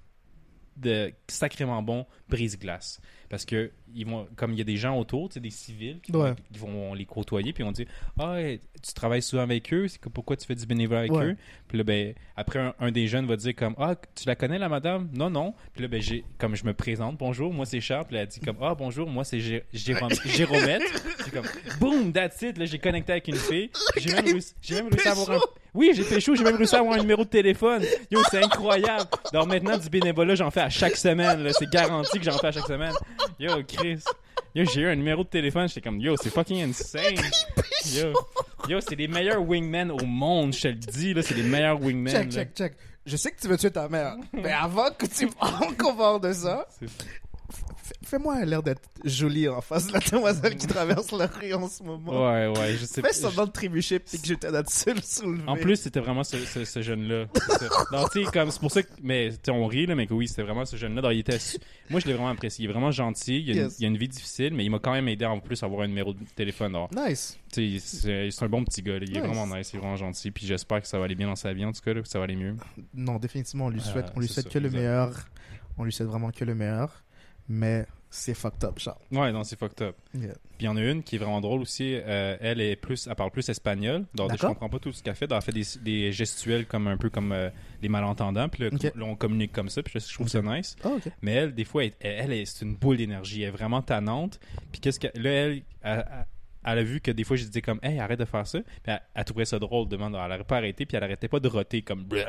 de sacrément bon brise-glace. Parce que ils vont, comme il y a des gens autour, tu sais, des civils qui, Ouais. vont, qui vont les côtoyer, puis on dit, ah, hey, tu travailles souvent avec eux, c'est que pourquoi tu fais du bénévolat avec Ouais. eux? Puis là, ben, après, un, un des jeunes va dire comme, ah, tu la connais, la madame? Non, non. Puis là, ben, j'ai, comme je me présente, bonjour, moi c'est Charles. Puis là, elle dit comme, ah, bonjour, moi c'est Gé- Jérôme, Jéromette. C'est comme, boom, that's it. Là, j'ai connecté avec une fille. J'ai même réussi, j'ai même réussi à avoir un. Oui, j'ai fait chaud, j'ai même réussi à avoir un numéro de téléphone. Yo, c'est incroyable. Donc maintenant, du bénévolat, j'en fais à chaque semaine. Là. C'est garanti que j'en fais à chaque semaine. Yo, Chris. Yo, j'ai eu un numéro de téléphone. J'étais comme, yo, c'est fucking insane. Yo, yo c'est les meilleurs wingmen au monde, je te le dis. Là, c'est les meilleurs wingmen. Check, là. check, check. Je sais que tu veux tuer ta mère. Mais avant que tu qu'on parle de ça, C'est- fais- fais-moi l'air d'être jolie en face de la demoiselle qui traverse la rue en ce moment. Ouais, ouais, je sais Fais pas. semblant de trébucher puis que je t'aide à te seul soulever. En plus, c'était vraiment ce, ce, ce jeune-là. C'est ça. Non, tu sais, comme, c'est pour ça que, mais, tu sais, on rit, là, mais que oui, c'était vraiment ce jeune-là. Donc, il était, su- moi, je l'ai vraiment apprécié. Il est vraiment gentil. Il a, une, Yes. il a une vie difficile, mais il m'a quand même aidé en plus à avoir un numéro de téléphone. Alors, Nice. tu sais, c'est, c'est un bon petit gars, là. Il est Nice. vraiment nice, il est vraiment gentil. Puis j'espère que ça va aller bien dans sa vie, en tout cas, là, que ça va aller mieux. Non, définitivement, on lui souhaite, Euh, on lui c'est souhaite ça, que le exact. meilleur. On lui souhaite vraiment que le meilleur. Mais c'est fucked up, Charles. Ouais, non, c'est fucked up. Yeah. Puis il y en a une qui est vraiment drôle aussi. Euh, elle est plus, elle parle plus espagnol. Donc je D'accord. comprends pas tout ce qu'elle fait. Donc, elle fait des, des gestuels comme un peu comme euh, les malentendants. Puis là, Ok. là, on communique comme ça. Puis je, je trouve ça nice. Oh, ok. Mais elle, des fois, elle, elle, elle, c'est une boule d'énergie. Elle est vraiment tannante. Puis qu'est-ce que là, elle, elle, elle, elle a vu que des fois, je disais comme, hey, arrête de faire ça. Puis elle, elle trouvait ça drôle. Demande, elle n'aurait pas arrêté. Puis elle arrêtait pas de roter comme. Puis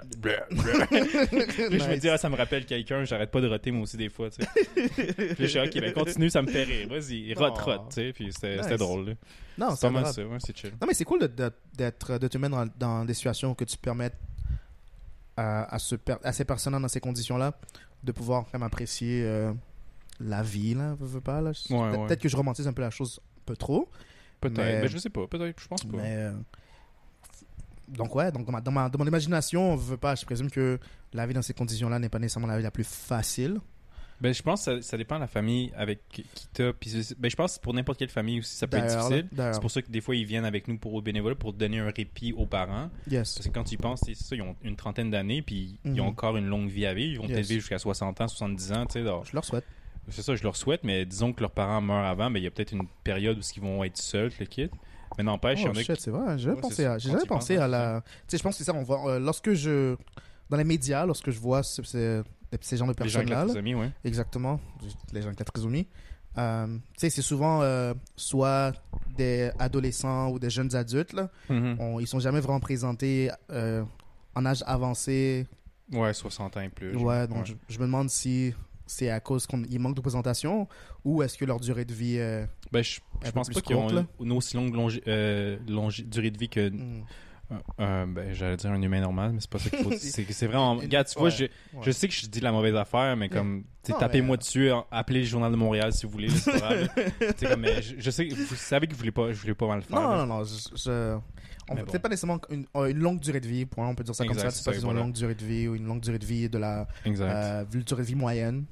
je me dis, ah, ça me rappelle quelqu'un. J'arrête pas de roter moi aussi des fois. Tu sais. Puis je suis ok, ben continue, ça me fait rire. Vas-y, rote, Oh. rote. Tu sais. Puis c'était, Nice. c'était drôle. Là. Non, C'est c'est pas mal adorable. ça. Ouais, c'est chill. Non, mais c'est cool de, de, d'être, de te mettre dans, dans des situations que tu permettes à, à, ce, per- à ces personnes dans ces conditions-là de pouvoir quand même apprécier euh, la vie, là, veux, veux pas, là. Ouais, Pe- ouais. Peut-être que je romantise un peu la chose un peu trop, Peut-être. Mais- Mais je sais pas. Peut-être. Je pense pas. mais... euh, donc ouais, donc dans, ma, dans, ma, dans mon imagination, veux pas, je présume que la vie dans ces conditions-là n'est pas nécessairement la vie la plus facile. Ben, je pense que ça, ça dépend de la famille avec qui t'as. Puis, c'est- ben, je pense que pour n'importe quelle famille aussi, ça peut être D'ailleurs, difficile. là, d'ailleurs. C'est pour ça que des fois, ils viennent avec nous pour au bénévolat pour donner un répit aux parents. Yes. Parce que quand tu y penses, c'est ça, ils ont une trentaine d'années, puis ils Mhm. ont encore une longue vie à vivre. Ils vont Yes. peut-être vivre jusqu'à soixante ans, soixante-dix ans. Tu sais, alors, Je leur souhaite. c'est ça, je leur souhaite, mais disons que leurs parents meurent avant, ben, il y a peut-être une période où ils vont être seuls, le kid. Mais n'empêche, il y Oh en a shit, qui- c'est vrai. J'ai jamais Ouais, pensé c'est à, ça. j'ai Quand jamais tu y pensé penses, à ouais, la. Tu sais, je pense que c'est ça. On voit euh, lorsque je dans les médias, lorsque je vois ce- ce- ces genres de les gens avec personnes-là, la là, trisomie, ouais. exactement, les gens avec la trisomie, euh, tu sais, c'est souvent euh, soit des adolescents ou des jeunes adultes. Là. Mhm. On- ils sont jamais vraiment présentés euh, en âge avancé. Ouais, soixante ans et plus. Ouais, donc Je, je me demande si c'est à cause qu'il manque de présentation ou est-ce que leur durée de vie. euh, Ben, je, je Un peu pense plus pas qu'ils ont courte, là. une, une aussi longue longi- euh, longi- durée de vie que. hmm. Euh, euh, ben, j'allais dire un humain normal, mais c'est pas ça qu'il faut. c'est, c'est vraiment. Une- Regarde, tu vois, ouais, je, ouais. je sais que je dis la mauvaise affaire, mais comme. tu sais, Non, tapez-moi mais- dessus, en- appelez le Journal de Montréal si vous voulez, là, c'est pas grave. là. Tu sais, comme, mais je, je sais, vous savez que vous voulez pas, je voulais pas mal le faire. Non, là. non, non. Je, je- on Mais peut bon. peut-être pas nécessairement une, euh, une longue durée de vie. Pour on peut dire ça comme Exact, ça. c'est C'est pas ça, qu'ils ont une voilà. longue durée de vie ou une longue durée de vie de la Exact. euh, une durée de vie moyenne.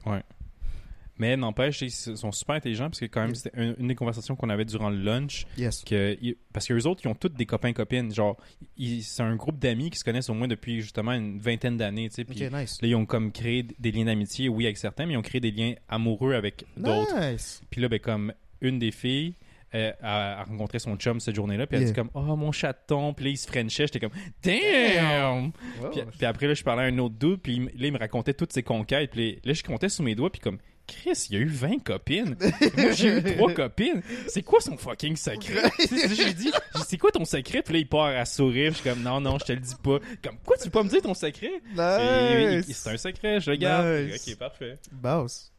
Mais n'empêche, ils sont super intelligents parce que quand même, Yes. c'était une, une des conversations qu'on avait durant le lunch. Yes. Que, ils- parce que eux autres, ils ont tous des copains-copines. Genre, ils- c'est un groupe d'amis qui se connaissent au moins depuis justement une vingtaine d'années. Tu sais, puis Ok, nice. là, ils ont comme créé des liens d'amitié, oui, avec certains, mais ils ont créé des liens amoureux avec d'autres. Nice. Puis là, ben, comme une des filles euh, a, a rencontré son chum cette journée-là, puis elle Yeah. dit comme « Oh, mon chaton! » Puis là, il se frenchait, j'étais comme « Damn! Wow. Puis, puis après, là, je parlais à un autre dude, puis il me- là, il me racontait toutes ses conquêtes, puis là, je comptais sous mes doigts, puis comme « Chris, il y a eu vingt copines! Moi, j'ai eu trois copines! C'est quoi son fucking secret? » J'ai dit « C'est quoi ton secret? » Puis là, il part à sourire, je suis comme « Non, non, je te le dis pas. » Comme « Quoi, tu veux pas me dire ton secret? » Et- Nice. et- C'est un secret, je le garde. Nice. Ok, parfait. Boss.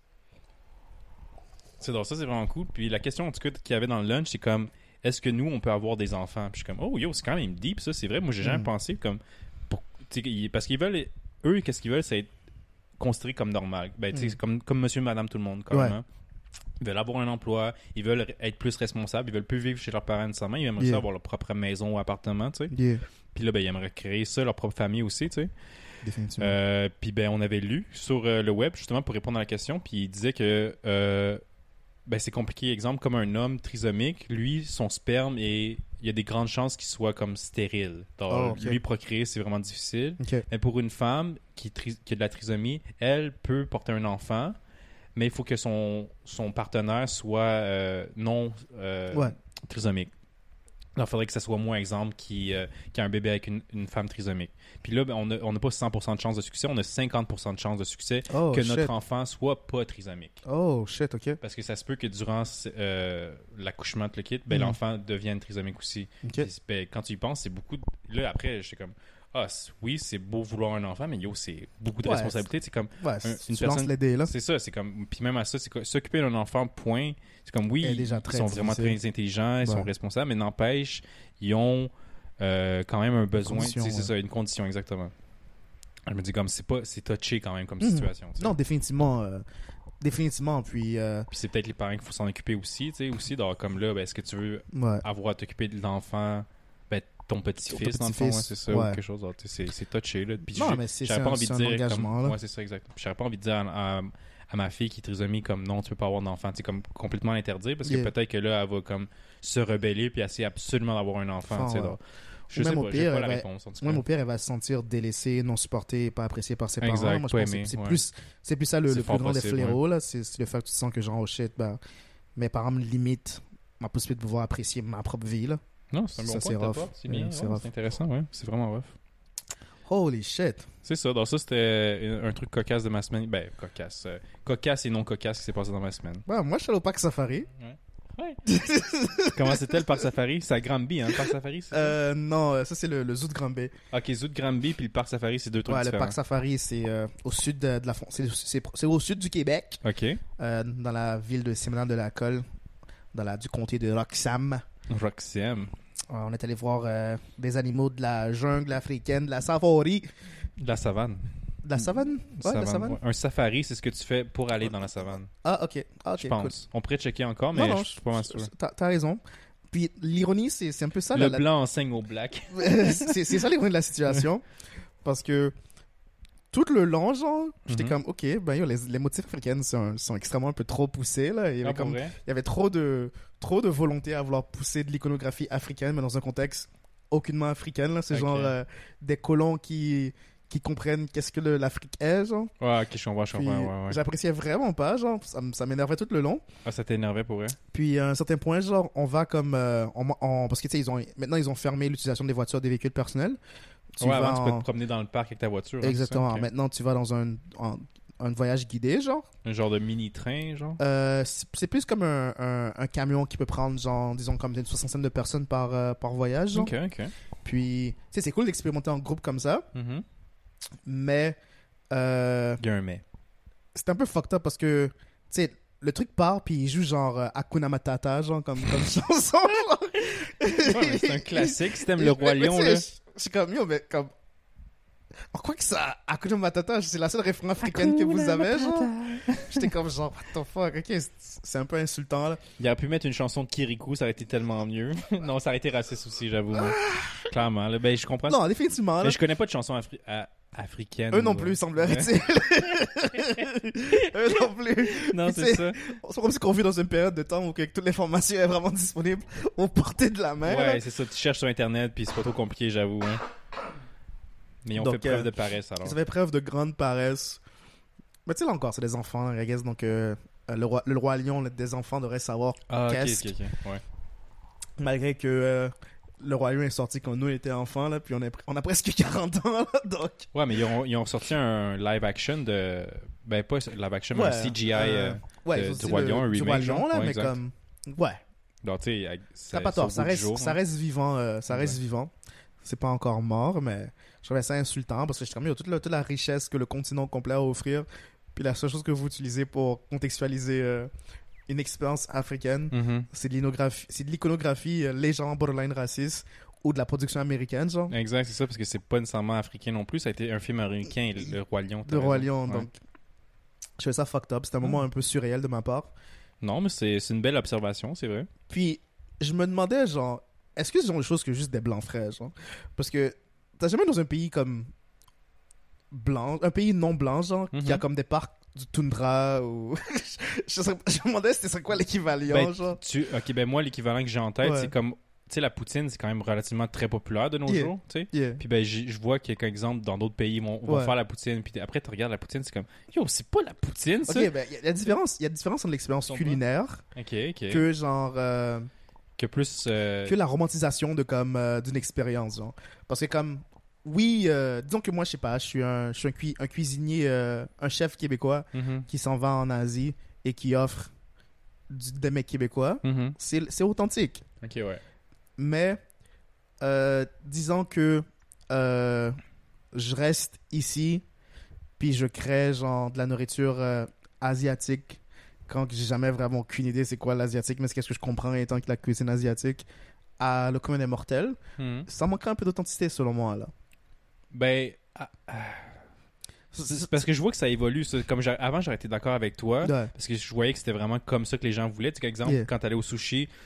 C'est drôle, ça c'est vraiment cool. Puis la question en tout cas qu'il y avait dans le lunch, c'est comme est-ce que nous on peut avoir des enfants? Puis je suis comme oh yo, c'est quand même deep ça, c'est vrai. Moi j'ai jamais Mm. pensé comme pour, tu sais, ils- parce qu'ils veulent eux qu'est-ce qu'ils veulent c'est être considérés comme normal. Ben tu sais Mm. comme comme monsieur madame tout le monde quand Ouais. même. hein. Ils veulent avoir un emploi, ils veulent être plus responsables, ils veulent plus vivre chez leurs parents nécessairement, ils aimeraient Yeah. ça avoir leur propre maison ou appartement, tu sais. Yeah. Puis là ben ils aimeraient créer ça leur propre famille aussi, tu sais. Définitivement. Euh, puis ben on avait lu sur euh, le web justement pour répondre à la question, puis il disait que euh, ben c'est compliqué. Exemple comme un homme trisomique, lui son sperme et il y a des grandes chances qu'il soit comme stérile. Donc, Oh, ok. lui procréer c'est vraiment difficile. Ok. Mais pour une femme qui, tri- qui a de la trisomie, elle peut porter un enfant, mais il faut que son son partenaire soit euh, non euh, Ouais. trisomique. Alors, il faudrait que ça soit moi, exemple, qui, euh, qui a un bébé avec une, une femme trisomique. Puis là, ben, on n'a on a pas cent pour cent de chance de succès, on a cinquante pour cent de chance de succès Oh, que shit. notre enfant soit pas trisomique. Oh, shit, ok. Parce que ça se peut que durant euh, l'accouchement de le kit, ben, Mhm. l'enfant devienne trisomique aussi. Ok. Puis, ben, quand tu y penses, c'est beaucoup... de- Là, après, j'étais comme... Ah, c- oui, c'est beau vouloir un enfant, mais yo, c'est beaucoup de Ouais, responsabilités. C'est comme... Ouais, un- si une tu lances personne- les dés, là. C'est ça, c'est comme... Puis même à ça, c'est que s'occuper d'un enfant, point. C'est comme, oui, Elle est déjà ils très sont vraiment difficile. très intelligents, ils sont Ouais. responsables, mais n'empêche, ils ont euh, quand même un besoin. condition, Tu sais, c'est ouais. ça, une condition, exactement. Je me dis comme, c'est pas... C'est touché quand même comme Mhm. situation. tu sais. Non, définitivement. euh, définitivement. Puis, euh, Puis c'est peut-être les parents qu'il faut s'en occuper aussi, tu sais, aussi, d'avoir comme là, ben, est-ce que tu veux ouais. avoir à t'occuper de l'enfant, ben, ton petit-fils, Ton dans le fond, ouais, petit-fils, c'est ça, ouais. ou quelque chose d'autre. Tu sais, C'est, c'est touché, là. Puis Non, j'ai- mais c'est j'aurais c'est pas un, envie c'est de un dire engagement, comme... là. Ouais, c'est ça, exact. Puis j'aurais pas envie de dire à, à- à ma fille qui est trisomie comme non, tu peux pas avoir d'enfant, tu sais, comme complètement l'interdire, parce que Yeah. peut-être que là, elle va comme se rebeller, puis essayer absolument d'avoir un enfant, Enfin, tu sais. ouais. donc- Je Même sais au pas, j'ai pire, pas la elle va- réponse. En tout Moi, cas. mon père, elle va se sentir délaissée, non supportée, pas appréciée par ses Exact, parents. Moi, je pas pense que aimée, c'est c'est ouais. plus, c'est plus ça le, C'est le plus fort grand des possible, fléaux, là. C'est c'est le fait que tu te sens que genre, oh shit, ben, mes parents me limitent ma possibilité de pouvoir apprécier ma propre vie, là. Non, c'est un bon Ça, point c'est de ta rough. part. C'est Ouais, bien, c'est ouais, rough. c'est intéressant, ouais. C'est vraiment rough. Holy shit. C'est ça. Donc ça, c'était un, un truc cocasse de ma semaine. Ben, cocasse. euh, cocasse et non cocasse qui s'est passé dans ma semaine. Ouais, moi, je suis allé au parc Safari. Ouais. Ouais. Comment c'était le parc safari? C'est à Granby, hein, le parc safari? C'est ça? Euh, non, euh, ça, c'est le, le zoo de Granby. Ok, Zoo de Granby puis le parc safari, c'est deux trucs Ouais, le différents. parc Safari, c'est euh, au sud de, de la fron- c'est c'est- c'est au sud du Québec, Ok. euh, dans la ville de Saint-Médard-de-la-Colle, dans la, du comté de Roxham. Roxham. Euh, on est allé voir euh, des animaux de la jungle africaine, de la safari. De la savane. De la savane? Ouais, de la savane. ouais. Un safari, c'est ce que tu fais pour aller dans la savane. Ah, ok. Ah, ok, Je cool. pense. On pourrait checker encore, mais Non, non, je suis pas mal sûr. T'as t'as raison. Puis l'ironie, c'est c'est un peu ça. Le la- la- blanc enseigne au black. c'est c'est ça l'ironie de la situation. Parce que tout le long, genre, j'étais Mhm. comme, ok, ben yo, les, les motifs africains sont, sont extrêmement un peu trop poussés, là. Il y avait, Ah, pour comme, vrai? il y avait trop de, trop de volonté à vouloir pousser de l'iconographie africaine, mais dans un contexte aucunement africain, là. C'est Ok. genre euh, des colons qui, qui comprennent qu'est-ce que le- l'Afrique est, genre. Ouais, ok, je comprends, je Puis comprends. Ouais, ouais. j'appréciais vraiment pas, genre, ça, m- ça m'énervait tout le long. Ah, ça t'énervait pour vrai? Puis à un certain point, genre, on va comme. euh, on- on- parce que tu sais, ils ont, maintenant, ils ont fermé l'utilisation des voitures, des véhicules personnels. Tu Ouais, vas avant, tu peux en- te promener dans le parc avec ta voiture. hein, Exactement. c'est ça? Ok. Maintenant, tu vas dans un, en- un voyage guidé, genre. Un genre de mini-train, genre? Euh, c'est c'est plus comme un, un, un camion qui peut prendre, genre, disons, comme une soixantaine de personnes par, euh, par voyage. Genre. Ok, ok. Puis, tu sais, c'est cool d'expérimenter en groupe comme ça, Mhm. mais euh, Il y a un mais. c'est un peu fucked up parce que, tu sais, le truc part, puis il joue genre euh, Hakuna Matata, genre, comme, comme chanson. Genre. Ouais, mais c'est un classique. Si t'aimes le Roi Mais- mais Lion, tu sais, là. Je je suis comme, yo, mais comme. En quoi que ça, Hakuna Matata, c'est la seule référence africaine que vous avez, genre. J'étais comme genre, what the fuck, ok, c'est- c'est un peu insultant, là. Il aurait pu mettre une chanson de Kirikou, ça aurait été tellement mieux. Non, ça aurait été raciste aussi, j'avoue. moi. Clairement. Là, ben, je comprends. Non, définitivement, là. Mais je connais pas de chanson afri- à- africaine. Eux non ou, plus, euh, semblerait, ouais. tu sais. Eux non plus. Non, Tu c'est sais, ça. C'est comme si on vit dans une période de temps où que toute l'information est vraiment disponible aux portées de la main. là. Ouais, c'est ça. Tu cherches sur Internet, puis c'est pas trop compliqué, j'avoue. Hein. Mais ils ont Donc, fait preuve euh, de paresse, alors. Ils avaient preuve de grande paresse. Mais tu sais, là encore, c'est des enfants, I guess, donc euh, le, roi, le roi lion, là, des enfants devraient savoir, Ah, ok, qu'est-ce ok, ok. Ouais. malgré que euh, le roi lion est sorti quand nous étions enfants, là, puis on, est, on a presque quarante ans, là, donc... Ouais, mais ils ont, ils ont sorti un live action de. Ben, pas live action, mais Ouais, un C G I. euh, euh, ouais, de- ils ont du dit Roi le- Lion, un du remake, Roi genre. Lion, là, Ouais, mais exact. comme... Ouais, Donc, tu sais, t'as c'est pas tort, au ça bout du reste, jour, ça hein. reste vivant, euh, ça reste Exact. vivant. C'est pas encore mort, mais je trouvais ça insultant parce que je trouvais toute, la- toute la richesse que le continent complet a à offrir, puis la seule chose que vous utilisez pour contextualiser euh, une expérience africaine, Mhm. c'est de l'inographie- c'est de l'iconographie euh, légèrement borderline raciste ou de la production américaine, genre. Exact, c'est ça, parce que c'est pas nécessairement africain non plus. Ça a été un film américain, Le Roi Lion. t'as De Roi raison. Lion, Ouais. donc je trouvais ça fucked up. C'était un moment Mm. un peu surréel de ma part. Non, mais c'est c'est une belle observation, c'est vrai. Puis je me demandais, genre, est-ce que ce sont des choses que juste des blancs feraient, genre? Parce que t'as jamais dans un pays comme blanc, un pays non blanc, genre, qui a Mhm. comme des parcs du toundra ou. je, sais- je me demandais c'était quoi l'équivalent, Ben, genre. tu, ok, ben moi, l'équivalent que j'ai en tête, Ouais. c'est comme. Tu sais, la poutine, c'est quand même relativement très populaire de nos Yeah. jours, tu sais. Yeah. Puis ben, j'ai- je vois qu'il y a quelques exemples dans d'autres pays, ils vont, vont Ouais. faire la poutine. Puis après, tu regardes la poutine, c'est comme, yo, c'est pas la poutine, ça. Ok, ben, il y a la différence, il y a la différence entre l'expérience Comprends. culinaire Ok, ok. Que, que, genre, euh, plus. euh, que la romantisation de, comme, euh, d'une expérience, genre. Parce que, comme, oui, euh, disons que moi, je sais pas, je suis un, je suis un, cui- un cuisinier, euh, un chef québécois mhm, qui s'en va en Asie et qui offre du, des mecs québécois, mhm. c'est c'est authentique. Ok, ouais. Mais euh, disons que euh, je reste ici, puis je crée genre de la nourriture euh, asiatique quand j'ai jamais vraiment aucune idée c'est quoi l'asiatique, mais c'est qu'est-ce que je comprends étant que la cuisine asiatique à le commun des mortels, Mhm. ça manquerait un peu d'authenticité selon moi là. Ben. ah, ah, c'est c'est parce que je vois que ça évolue. ça. Comme j'ai- avant, j'aurais été d'accord avec toi. Ouais. Parce que je voyais que c'était vraiment comme ça que les gens voulaient. Tu sais, par exemple, Yeah. quand t'allais au sushi,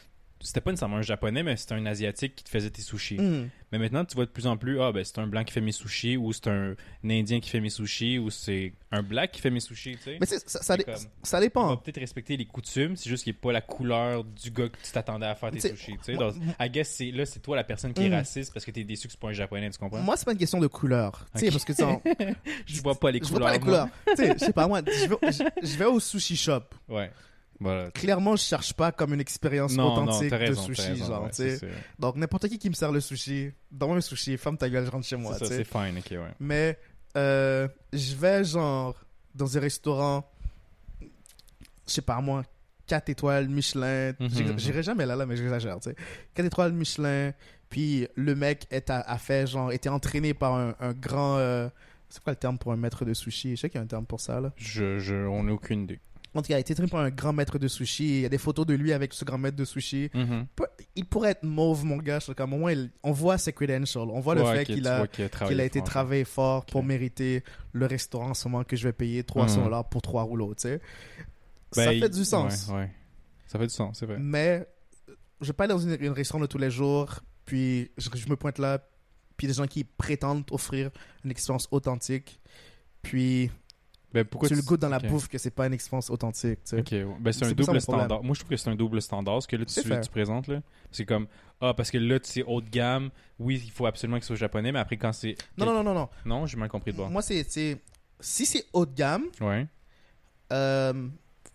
c'était pas nécessairement un japonais, mais c'était un asiatique qui te faisait tes sushis. Mm. Mais maintenant, tu vois de plus en plus, ah, ben, c'est un blanc qui fait mes sushis, ou c'est un, un indien qui fait mes sushis, ou c'est un black qui fait mes sushis, tu sais. Mais c'est- ça, ça, dé- comme- ça On va dépend. peut-être respecter les coutumes, c'est juste qu'il n'y a pas la couleur du gars que tu t'attendais à faire tes T'sais, sushis, tu sais. moi- Donc, I guess, c'est, là, c'est toi la personne qui est Mm. raciste parce que t'es déçu que c'est pas un japonais, tu comprends? Moi, c'est pas une question de couleur. Tu sais, Ok. parce que tu sais, en- Je vois pas les je couleurs. vois pas les moi. couleurs. Tu sais, je sais pas, moi, je vais, je- je vais au sushi shop. Ouais. Voilà. Clairement, je cherche pas comme une expérience Non, non, authentique t'as raison, de t'as sushi, raison, genre, ouais, tu sais. c'est- c'est- Donc, n'importe qui qui me sert le sushi, donne-moi un sushi, ferme ta gueule, je rentre chez moi, C'est tu ça, sais. c'est fine, ok, ouais. Mais, euh, je vais, genre, dans un restaurant, je sais pas moi, quatre étoiles Michelin. Mhm, J'ex- mhm. J'irai jamais là, là, mais j'exagère, tu sais. quatre étoiles Michelin, puis le mec est à, a fait, genre, était entraîné par un, un grand... euh, c'est quoi le terme pour un maître de sushi? Je sais qu'il y a un terme pour ça, là. Je, je, on n'a aucune idée. En tout cas, il a été entraîné par un grand maître de sushi. Il y a des photos de lui avec ce grand maître de sushi. Mhm. Peut- Il pourrait être mauve, mon gars. À un moment, il- on voit ses credentials. On voit le Ouais, fait ok, qu'il tu a, vois qu'il a travaillé qu'il a été fort. travaillé fort pour Ok. mériter le restaurant en ce moment que je vais payer trois cents Mhm. dollars pour trois rouleaux, tu sais. ça Ben, fait du il- sens. Ouais, ouais. Ça fait du sens, c'est vrai. Mais je vais pas aller dans une, une restaurant de tous les jours, puis je, je me pointe là, puis des gens qui prétendent offrir une expérience authentique, puis Ben, pourquoi tu le goûtes dans la ok. bouffe que c'est pas une expérience authentique, tu sais. Ok, ouais. Ben, c'est un C'est pour ça double mon problème. standard. Moi, je trouve que c'est un double standard ce que là, tu, C'est fair. tu présentes. Là. C'est comme, ah, parce que là, tu sais, haut de gamme, oui, il faut absolument que ce soit japonais, mais après, quand c'est. Non, non, non, non, non. Non, j'ai mal compris de bord. Moi, c'est... c'est- Si c'est haut de gamme, Ouais. euh,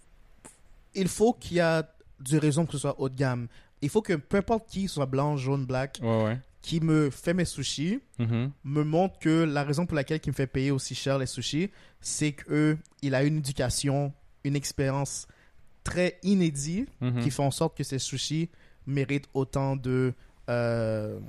il faut qu'il y a des raisons que ce soit haut de gamme. Il faut que peu importe qui, soit blanc, jaune, black, Ouais, ouais. qui me fait mes sushis, Mhm. me montre que la raison pour laquelle il me fait payer aussi cher les sushis, c'est qu'il a une éducation, une expérience très inédite Mhm. qui fait en sorte que ces sushis méritent autant de... euh,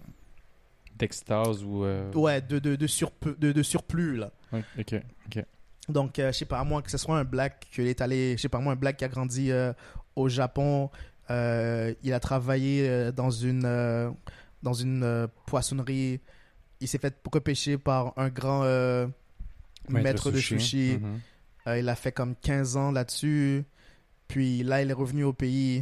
D'extase ou. euh, ouais, de, de, de, surpe- de, de surplus, là. ouais, ok, ok. Donc, euh, je sais pas, à moins que ce soit un black qui est allé, je sais pas, moi, un black qui a grandi euh, au Japon, euh, il a travaillé euh, dans une, euh, dans une euh, poissonnerie, il s'est fait repêcher par un grand euh, maître, de sushi, Mhm. Euh, il a fait comme quinze ans là-dessus, puis là, il est revenu au pays.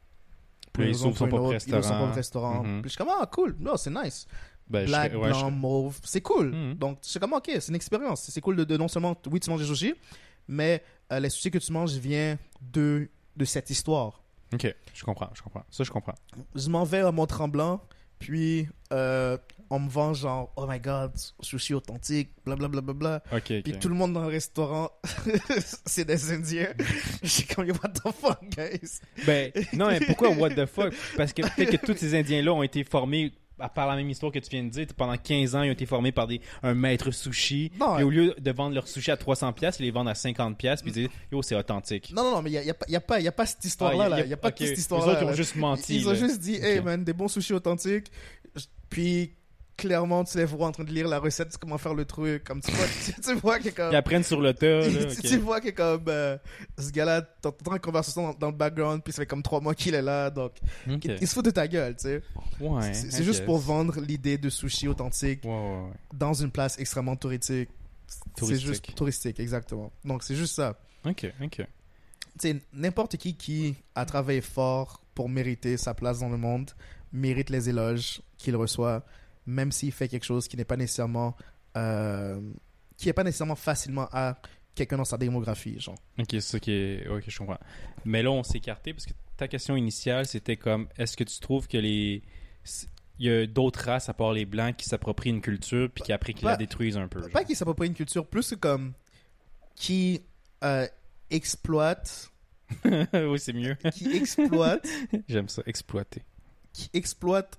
Puis une il raison s'ouvre son pour une propre autre, il ouvre son restaurant. propre restaurant. Mhm. Puis je suis comme, ah, cool, non, c'est nice. Ben, je Black, serais- ouais, blanc, je- mauve, c'est cool. Mhm. Donc, c'est comme, ok, c'est une expérience. C'est cool de, de non seulement, oui, tu manges des sushis, mais euh, les sushis que tu manges viennent de, de cette histoire. Ok, je comprends, je comprends. Ça, je comprends. Je m'en vais à Mont-Tremblant, puis euh, on me vend genre, oh my god, sushi authentique, blablabla. Bla, bla, bla. Ok, ok. Puis tout le monde dans le restaurant, c'est des Indiens. Je suis comme, what the fuck, guys? Ben, non, mais pourquoi what the fuck? Parce que peut-être que tous ces Indiens-là ont été formés à part la même histoire que tu viens de dire. Pendant quinze ans, ils ont été formés par des, un maître sushi. Non, Et au lieu de vendre leur sushi à trois cents pièces, ils les vendent à cinquante pièces puis ils disent yo, c'est authentique. Non, non, non, mais il n'y a, y a, pas- y a, pas- y a pas cette histoire-là. Ah, là. Il n'y a pas ok. de cette Les histoire-là. autres, ils ont là. juste menti. Ils ont là. juste dit, hey Ok. man, des bons sushis authentiques. Puis, clairement, tu les vois en train de lire la recette, tu sais comment faire le truc. Comme tu vois, tu, tu vois que comme. Ils apprennent sur le tas. tu, Là, ok. tu vois que comme euh, ce gars-là, t'entends une conversation dans, dans le background, puis ça fait comme trois mois qu'il est là, donc Ok. il, il se fout de ta gueule, tu sais. Ouais, c'est I c'est juste guess. pour vendre l'idée de sushi authentique Ouais, ouais, ouais. dans une place extrêmement touristique. C'est Touristique. juste touristique, exactement. Donc c'est juste ça. Ok, ok. Tu sais, n'importe qui qui a travaillé fort pour mériter sa place dans le monde mérite les éloges qu'il reçoit, même s'il fait quelque chose qui n'est pas nécessairement euh, qui n'est pas nécessairement facilement à quelqu'un dans sa démographie, genre. Ok, c'est ça qui est. Ok, je comprends. Mais là, on s'est écarté parce que ta question initiale, c'était comme est-ce que tu trouves que les. Il y a d'autres races à part les blancs qui s'approprient une culture puis qui après qui la Pas- détruisent un peu. Pas genre. qui s'approprie une culture, plus que comme qui euh, exploite, Oui, c'est mieux. qui exploite, J'aime ça, exploiter. qui exploite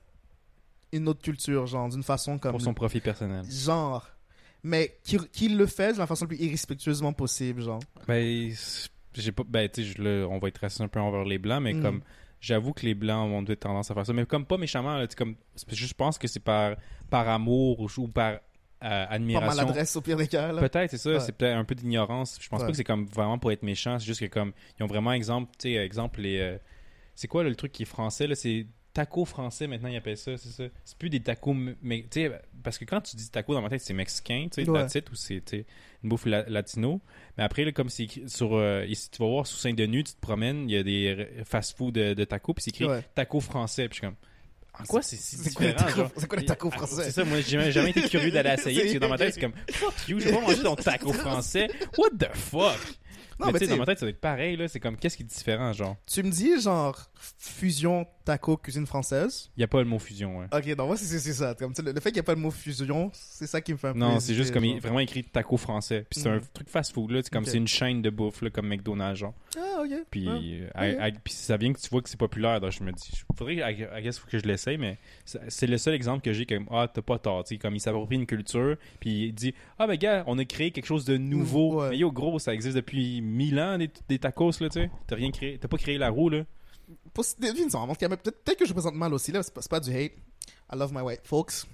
une autre culture, genre d'une façon comme Pour son profit personnel. genre, mais qui, qui le fait de la façon la plus irrespectueusement possible, genre. Ben, c'est- j'ai pas. Ben, tu sais, je- là, on va être raciste un peu envers les blancs, mais Mm. comme. J'avoue que les blancs ont peut-être tendance à faire ça, mais comme pas méchamment, là, tu sais, comme. c'est parce que je pense que c'est par, par amour ou, ou par euh, Pas admiration. maladresse au pire des cas, là. Peut-être, c'est ça, Ouais. c'est peut-être un peu d'ignorance. Je pense Ouais. pas que c'est comme vraiment pour être méchant, c'est juste que comme ils ont vraiment exemple, tu sais, exemple les euh, c'est quoi là, le truc qui est français là, c'est tacos français, maintenant, ils appellent ça, c'est ça. C'est plus des tacos, mais tu sais, parce que quand tu dis tacos dans ma tête, c'est mexicain, tu sais, Ouais. that's it, ou c'est tu sais, une bouffe la- latino. Mais après, là, comme c'est écrit sur. Euh, ici, tu vas voir sous Saint-Denis, tu te promènes, il y a des fast-food de, de tacos, puis c'est écrit Ouais. tacos français. Puis je suis comme. En quoi c'est si C'est quoi les différent? tacos- genre? c'est quoi les tacos français? C'est ça, moi, j'ai jamais, jamais été curieux d'aller essayer, parce que dans ma tête, c'est comme fuck you, je vais pas manger ton taco français. What the fuck? Non, mais mais tu sais, t'sais- dans ma tête, ça doit être pareil, là. C'est comme, qu'est-ce qui est différent, genre? Tu me dis, genre, fusion taco cuisine française. Il n'y a pas le mot fusion, ouais. Ok, non, moi, c'est c'est- c'est ça. Comme, tu sais, le, le fait qu'il n'y a pas le mot fusion, c'est ça qui me fait un peu. Non, c'est juste hésiter, comme genre. il, vraiment écrit taco français. Puis c'est un Mhm. truc fast-food, là. C'est comme Ok. c'est une chaîne de bouffe, là, comme McDonald's, genre. Ah, ok. Puis, Ouais. euh, I- I- puis ça vient que tu vois que c'est populaire. Donc je me dis, faudrait, I, I guess, faut que je l'essaye, mais c'est c'est le seul exemple que j'ai comme, ah, t'as pas tort. Tu sais, comme il s'approprie une culture, puis il dit, ah, ben, gars, on a créé quelque chose de nouveau. Ouais. Mais yo, gros, ça existe depuis mille ans, des, des tacos, là, tu sais. T'as rien créé, t'as pas créé la roue, là. Pour se devine, ça remonte quand même. Peut-être peut-être que je présente mal aussi, là. C'est pas, c'est pas du hate. I love my white folks.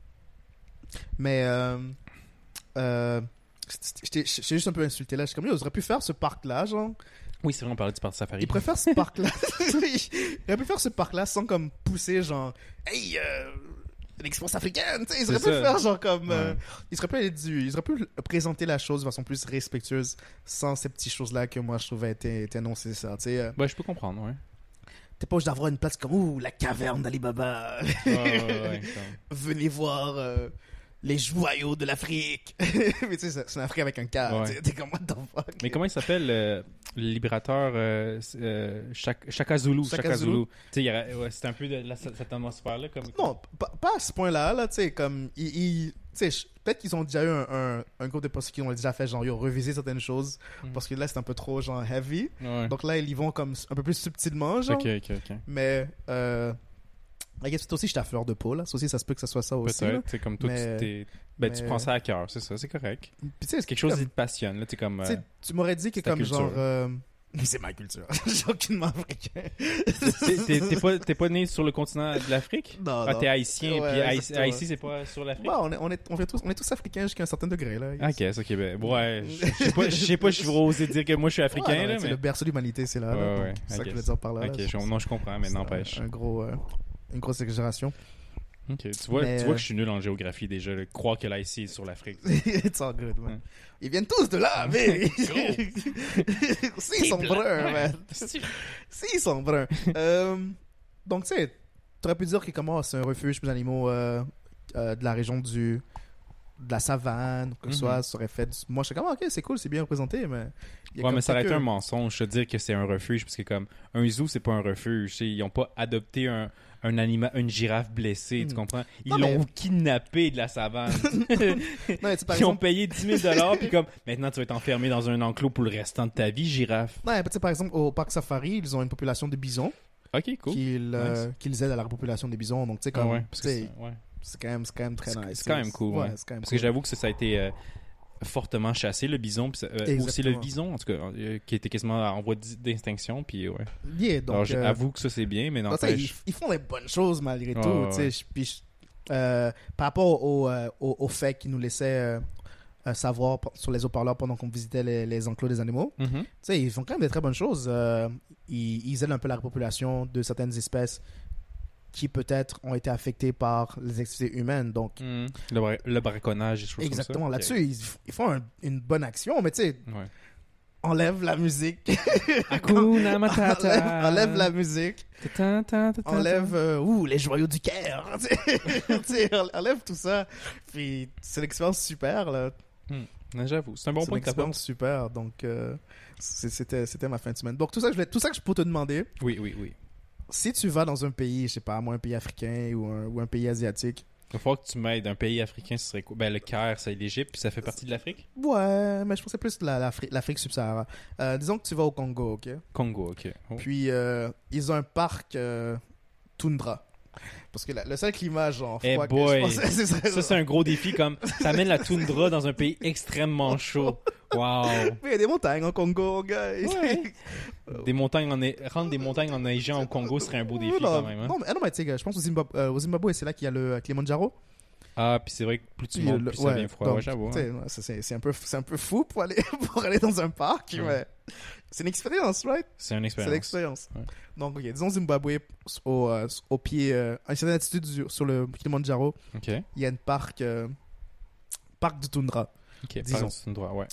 Mais, euh. euh J'étais j'étais juste un peu insulté là. Je suis comme, yo, ils auraient pu faire ce parc-là, genre. Oui, c'est vrai, on parlait du parc safari. Ils préfèrent ce parc-là. Ils auraient pu faire ce parc-là sans comme pousser, genre, hey, euh, l'expérience africaine, tu sais. Ils auraient C'est pu ça. faire, genre, comme. euh, Ouais. ils, auraient pu aller du, ils auraient pu présenter la chose de façon plus respectueuse sans ces petites choses-là que moi je trouvais étaient, étaient non nécessaires. Tu sais, euh, Ben, je peux comprendre, ouais. t'es pas obligé d'avoir une place comme, ouh, la caverne d'Ali Baba. Ouais, ouais, ouais, comme- Venez voir euh, les joyaux de l'Afrique. Mais tu sais, c'est c'est une Afrique avec un K. Ouais. tu sais, T'es comme, what the fuck. Mais comment il s'appelle euh, le libérateur euh, euh, Chak- Chaka Zulu? Chaka Chaka Zulu. Zulu. Tu sais, il y aurait- ouais, c'est un peu de la, cette atmosphère-là. Comme... Non, pas, pas à ce point-là, là, tu sais, comme, ils, ils- tu sais, je- peut-être qu'ils ont déjà eu un, un, un groupe de postes qui ont déjà fait, genre, ils ont revisé certaines choses, Mhm. parce que là, c'est un peu trop, genre, heavy. Ouais. Donc là, ils y vont comme un peu plus subtilement, genre. Ok, ok, ok. Mais, euh, I guess, aussi, j'étais à fleur de peau, là. Ça aussi, ça se peut que ça soit ça aussi, là. Peut-être. C'est comme toi, Mais- tu, t'es... ben, tu mais- prends ça à cœur, c'est ça, c'est correct. Puis, tu sais, C'est quelque chose comme- qui te passionne. Là, t'es comme. Tu sais, euh, tu m'aurais dit que c'est ta comme culture. genre... euh, c'est ma culture. J'ai aucunement africain. t'es, t'es- t'es pas, t'es pas né sur le continent de l'Afrique? Non, Ah, non. t'es haïtien, Ouais, puis Haï- exactement. Haïti, c'est pas sur l'Afrique? Ouais, on est, on, est, on, est tous, on est tous africains jusqu'à un certain degré, là. Ok, c'est ok. Ben, ouais, je je sais pas, je sais pas, je vais oser dire que moi je suis africain, Ouais, non, là, c'est mais. le berceau de l'humanité, c'est là. Ouais, là. ouais, Donc, c'est I ça que je guess. veux dire par là. Ok, là. je- non, je comprends, mais C'est n'empêche. Un, un gros, euh, une grosse exagération. Ok, tu vois, Mais, tu vois euh, que je suis nul en géographie déjà. là. Croire que l'Haïti est sur l'Afrique. It's all good, man. Ouais. Ils viennent tous de là, mais... Gros. S'ils sont blanc, bruns, ouais. man. S'ils sont bruns. Euh, donc, tu sais, t'aurais pu dire que comment c'est un refuge pour les animaux euh, euh, de la région du... de la savane, ou quoi que ce Mhm. soit, ça aurait fait... du- Moi, je suis comme, ah, ok, c'est cool, c'est bien représenté, mais... il y a Ouais, comme mais ça aurait pas été que- un mensonge, te dire que c'est un refuge, parce que comme un zoo, c'est pas un refuge. tu sais, Ils ont pas adopté un, un anima, une girafe blessée, tu Hmm. comprends? Ils Non, mais- l'ont kidnappé de la savane. Non, mais tu sais, par Ils ont exemple... payé dix mille dollars, puis comme, maintenant tu vas être enfermé dans un enclos pour le restant de ta vie, girafe. Ouais, tu sais, par exemple, au parc safari, ils ont une population de bisons Ok, cool. qu'ils euh, Nice. qu'ils aident à la repopulation des bisons. Donc, tu sais, Ah comme... ouais, parce tu que sais, c'est- ouais. c'est quand, même- c'est quand même très C'est- nice. c'est quand même cool, ouais. c'est quand même Parce cool. que j'avoue que ça, ça a été euh, fortement chassé, le bison. Puis ça- euh, ou c'est le Exactement. bison, en tout cas, euh, qui était quasiment en voie d- d'extinction. Puis ouais. Yeah, donc... Alors euh, j'avoue que ça, c'est bien, mais non, tu sais, ils, n'empêche. ils font les bonnes choses malgré Ouais, tout. ouais, tu sais, je- puis je- euh, par rapport au, euh, au, au fait qu'ils nous laissaient euh, euh, savoir p- sur les haut-parleurs pendant qu'on visitait les, les enclos des animaux, Mhm. tu sais, ils font quand même des très bonnes choses. Euh, ils, ils aident un peu la repopulation de certaines espèces qui peut-être ont été affectées par les activités humaines. Donc, Mhm. Le, bra- le braconnage, des choses exactement, comme ça. là-dessus, ils, f- ils font un- une bonne action, mais tu sais, Ok. Ouais. enlève la musique. Hakuna Matata. enlève, enlève la musique. Ta- ta- ta- ta- ta. Enlève euh, ouh, les joyaux du Caire. Tu sais, tu sais, enlève tout ça. Puis c'est une expérience super, là. Ouais, j'avoue, c'est un bon c'est point une que t'as pas. expérience super. Donc, euh, c'est- c'était, c'était ma fin de semaine. Donc, tout ça, je voulais, tout ça que je peux te demander, Oui, oui, oui. si tu vas dans un pays, je sais pas, moi, un pays africain ou un, ou un pays asiatique, Il va falloir que tu m'aides. Un pays africain, ce serait quoi? Ben, le Caire, c'est l'Égypte, puis ça fait partie de l'Afrique? ouais, mais je pensais plus la, l'Afrique, l'Afrique subsaharienne. Euh, disons que tu vas au Congo, ok? Congo, ok. Oh. Puis, euh, ils ont un parc euh, toundra. Parce que la- le seul climat, genre, Eh froid que boy. je pensais, c'est ça. Ça, c'est un gros défi, comme t'amènes la toundra dans un pays extrêmement chaud. Wow! Mais il y a des montagnes au Congo, gars. Ouais. Des montagnes en ne- rendre des montagnes enneigées au Congo serait un beau défi non, quand même. Hein? non, mais, ah non, mais tu sais, je pense au Zimbabwe, euh, au Zimbabwe, c'est là qu'il y a le Kilimanjaro. Ah, puis c'est vrai que plus tu Puis, montes, le- plus ça ouais, devient froid. donc, Ouais, j'avoue. tu sais, hein. ouais, ça, c'est, c'est un peu, c'est un peu fou pour aller, pour aller dans un parc, Ouais. mais C'est une expérience, right? C'est une C'est expérience. l'expérience. Ouais. Donc, ok, disons Zimbabwe, au, euh, au pied, euh, à une certaine altitude du- sur le Kilimanjaro, Ok. il y a une parc, euh, parc du toundra. Ok. Disons. C'est une droit, ouais.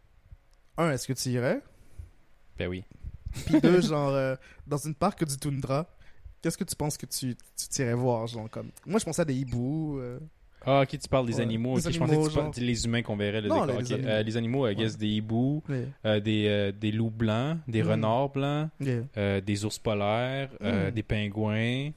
Un, est-ce que tu irais? Ben oui. Puis deux, genre, euh, dans une parc du toundra, qu'est-ce que tu penses que tu, tu t'irais voir, genre, comme... Moi, je pensais à des hiboux. euh, Ah, ok, tu parles des Ouais. animaux. Les Ok, je animaux, pensais que tu genre. parlais des humains qu'on verrait. Le Non, décor. les Ok, animaux. euh, les animaux, I Ouais. guess des hiboux, mais- euh, des, euh, des loups blancs, des Mm. renards blancs, yeah. euh, des ours polaires, euh, Mm. des pingouins.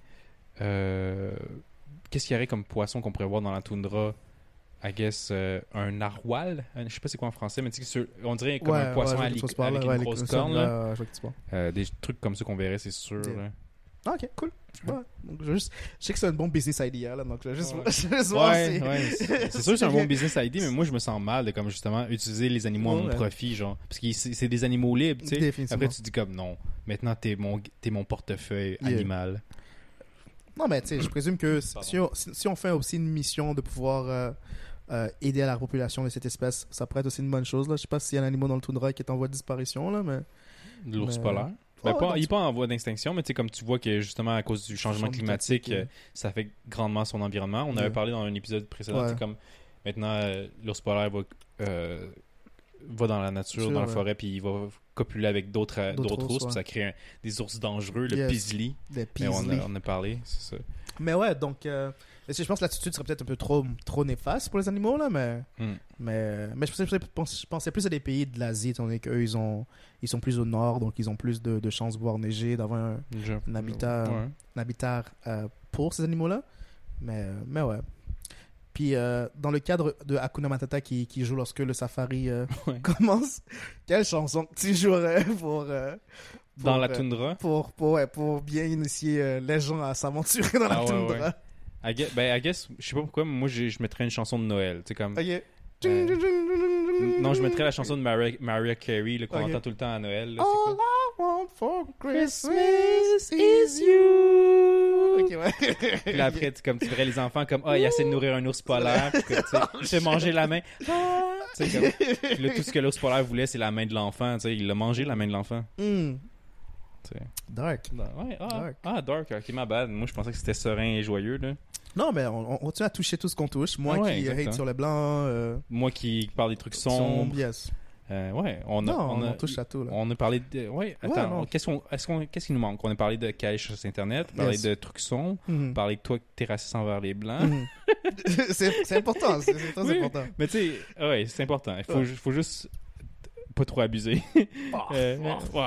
euh, Qu'est-ce qu'il y aurait comme poisson qu'on pourrait voir dans la toundra? I guess euh, un narwal. Euh, Je sais pas c'est quoi en français, mais tu sais, sur- on dirait comme Ouais, un poisson ouais, je vois à de li- quoi tu parles, avec ouais, une les- grosse ça, corne. ouais, là. ouais, je vois que tu parles. Euh, des trucs comme ça qu'on verrait, c'est sûr. Yeah. là. Ah, ok, cool. Ouais. Donc, je, juste, je sais que c'est un bon business idea, là, donc je vais juste, Ouais. je vais juste voir Ouais, si- ouais, c'est c'est sûr que c'est un bon business idea, mais moi je me sens mal de comme justement utiliser les animaux à mon Ouais. profit, genre. Parce que c'est c'est des animaux libres, tu sais. Définitivement. Après tu te dis comme non, maintenant t'es mon, t'es mon portefeuille Yeah. animal. Non, mais tu sais, je présume que Pardon. si on, si, si on fait aussi une mission de pouvoir euh, euh, aider à la repopulation de cette espèce, ça pourrait être aussi une bonne chose, là. Je sais pas s'il y a un animal dans le toundra qui est en voie de disparition, là, mais... L'ours Mais- polaire. Ben, Oh, pas, non, il est tu- pas en voie d'extinction, mais tu sais, comme tu vois que justement à cause du changement Changement climatique, climatique, euh, ça affecte grandement son environnement. On Yeah. avait parlé dans un épisode précédent, Ouais. c'est comme maintenant euh, l'ours polaire va, euh, va dans la nature, Sûr, dans la ouais. forêt, puis il va copuler avec d'autres euh, D'autres d'autres ours, ours, puis ouais. ça crée un- des ours dangereux, le Yes. pisli. Des Mais on Peasley. a, on a parlé, c'est ça. Mais ouais, donc... Euh, je pense que l'attitude serait peut-être un peu trop, trop néfaste pour les animaux, là, mais... Hmm. Mais, mais je, pensais, je pensais- je pensais plus à des pays de l'Asie, étant donné qu'eux, ils, ont, ils sont plus au nord, donc ils ont plus de, de chances de voir neiger, d'avoir un, Je- un habitat, Ouais. un habitat euh, pour ces animaux-là. Mais, mais ouais. Puis, euh, dans le cadre de Hakuna Matata qui, qui joue lorsque le safari euh, Ouais. commence, quelle chanson que tu jouerais pour... euh, pour, Dans la euh, toundra. pour, pour, ouais, pour bien initier euh, les gens à s'aventurer dans la Ah ouais, toundra. ouais. I guess, ben, I guess, je sais pas pourquoi, mais moi je, je mettrais une chanson de Noël. Tu sais, comme. Ok. Euh, Non, je mettrais la chanson de Mariah, Mariah Carey là, qu'on Ok. entend tout le temps à Noël. Là, All c'est quoi? I want for Christmas Christmas is is you. Ok, ouais. Puis là, après, tu, comme, tu verrais les enfants comme, ah, il essaie de nourrir un ours polaire. Puis que, tu sais, il fait manger la main. Ah! Tu sais, comme, puis là, tout ce que l'ours polaire voulait, c'est la main de l'enfant. Tu sais, il a mangé la main de l'enfant. Hmm. Tu sais. Dark. Ouais, ah, Dark. ah, dark. Ok, ma bad. Moi, je pensais que c'était serein et joyeux. Là. Non, mais on, on continue à toucher tout ce qu'on touche. Moi Ah ouais, qui exactement. hate sur les blancs, euh, Moi qui parle des trucs sombres. sombres, yes. Euh, ouais, on a, Non, on, a, on touche à tout, là. On a parlé de. Ouais, attends. non. qu'est-ce, qu'on, est-ce qu'on, qu'est-ce qui nous manque? On a parlé de cache sur Internet, parlé Yes. de trucs sombres, Mhm. parlé de toi que t'es raciste envers les blancs. Mhm. c'est c'est important, c'est c'est très Oui. important. Mais tu sais, ouais, c'est important. Il faut, Ouais. faut juste pas trop abuser. Euh,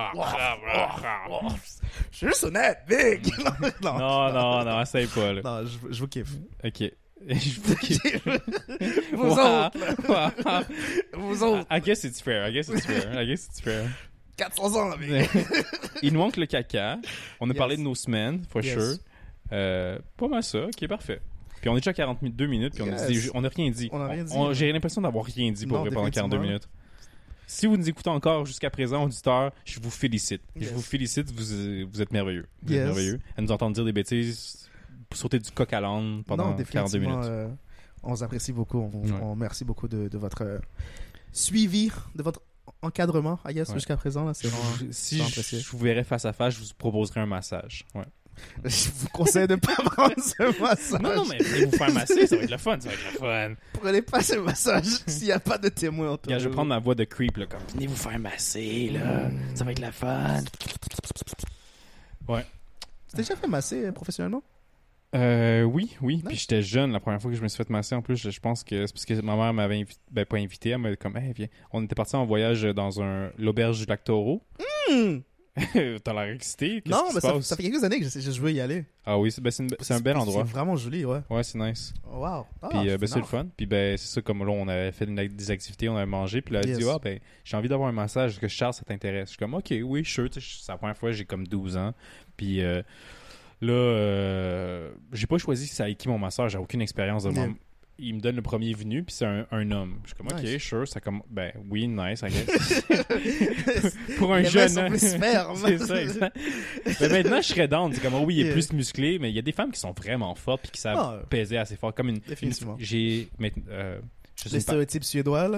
Je suis juste honnête, big! non, non, non, non, essaye pas, là. non, je, je vous kiffe. Ok. Je vous kiffe. Vous Wow. autres, Wow. vous autres, I guess it's fair. I guess it's fair. I guess it's fair. quatre cents ans, big! Il nous manque le caca. On a Yes. parlé de nos semaines, for Yes. sure. Euh, pas mal ça. Ok, parfait. Puis on est déjà à quarante-deux minutes, puis on, a Yes. dit- on a rien dit. On a rien dit. On- j'ai l'impression d'avoir rien dit pour Non, vrai pendant quarante-deux définitivement. minutes. Si vous nous écoutez encore jusqu'à présent, auditeurs, je vous félicite. Je Yes. vous félicite, vous, vous êtes merveilleux. Vous êtes Yes. merveilleux. À nous entendre dire des bêtises, sauter du coq à l'âne pendant Non, quarante-deux définitivement, minutes. euh, on vous apprécie beaucoup. On, Ouais. on merci beaucoup de, de votre euh, suivi, de votre encadrement, I guess, Ouais. jusqu'à présent. Là, c'est Je- vraiment- je- si vraiment je, apprécié. je vous verrais face à face, je vous proposerais un massage. Ouais. Je vous conseille de ne pas prendre ce massage. Non, non, mais venez vous faire masser, ça va être le fun, ça va être le fun. Prenez pas ce massage s'il n'y a pas de témoin autour. Regarde, je de vais vous. prendre ma voix de creep, là, comme venez vous faire masser, là. Ça va être la fun. Ouais. Tu t'es déjà fait masser euh, professionnellement? Euh, oui, oui. Nice. Puis j'étais jeune la première fois que je me suis fait masser. En plus, je, je pense que c'est parce que ma mère m'avait invité, ben pas invité, elle m'avait comme, hey, viens. On était parti en voyage dans un l'auberge du lac Taureau. Hmm. T'as l'air excité? Qu'est-ce Non, qui mais se ça, passe? ça fait quelques années que je, je veux y aller. Ah oui, c'est, ben, c'est, une- c'est un bel endroit. C'est vraiment joli, ouais. Ouais, c'est nice. Wow. Ah, Puis euh, ben, c'est le nice. fun. Puis ben c'est ça, comme là, on avait fait une- des activités, on avait mangé. Puis là, elle Yes. dit, ah ben, j'ai envie d'avoir un massage. Est-ce que Charles, ça t'intéresse? Je suis comme, ok, oui, sure. Tu sais, c'est la première fois, j'ai comme douze ans. Puis euh, là, euh, j'ai pas choisi ça avec qui mon masseur. J'ai aucune expérience de Yeah. mon- Il me donne le premier venu, puis c'est un, un homme. Je suis comme, ok, Nice. sure. Ça comme, ben oui, nice, I guess. Pour un Les mains jeune. sont hein. plus fermes. C'est ça, exact. Mais maintenant, je serais down. C'est comme, oh oui, il est Yeah. plus musclé, mais il y a des femmes qui sont vraiment fortes puis qui savent Ah. peser assez fort. Comme une. Définitivement. une- j'ai. mais, euh, je sais Les pas. stéréotypes suédois, là.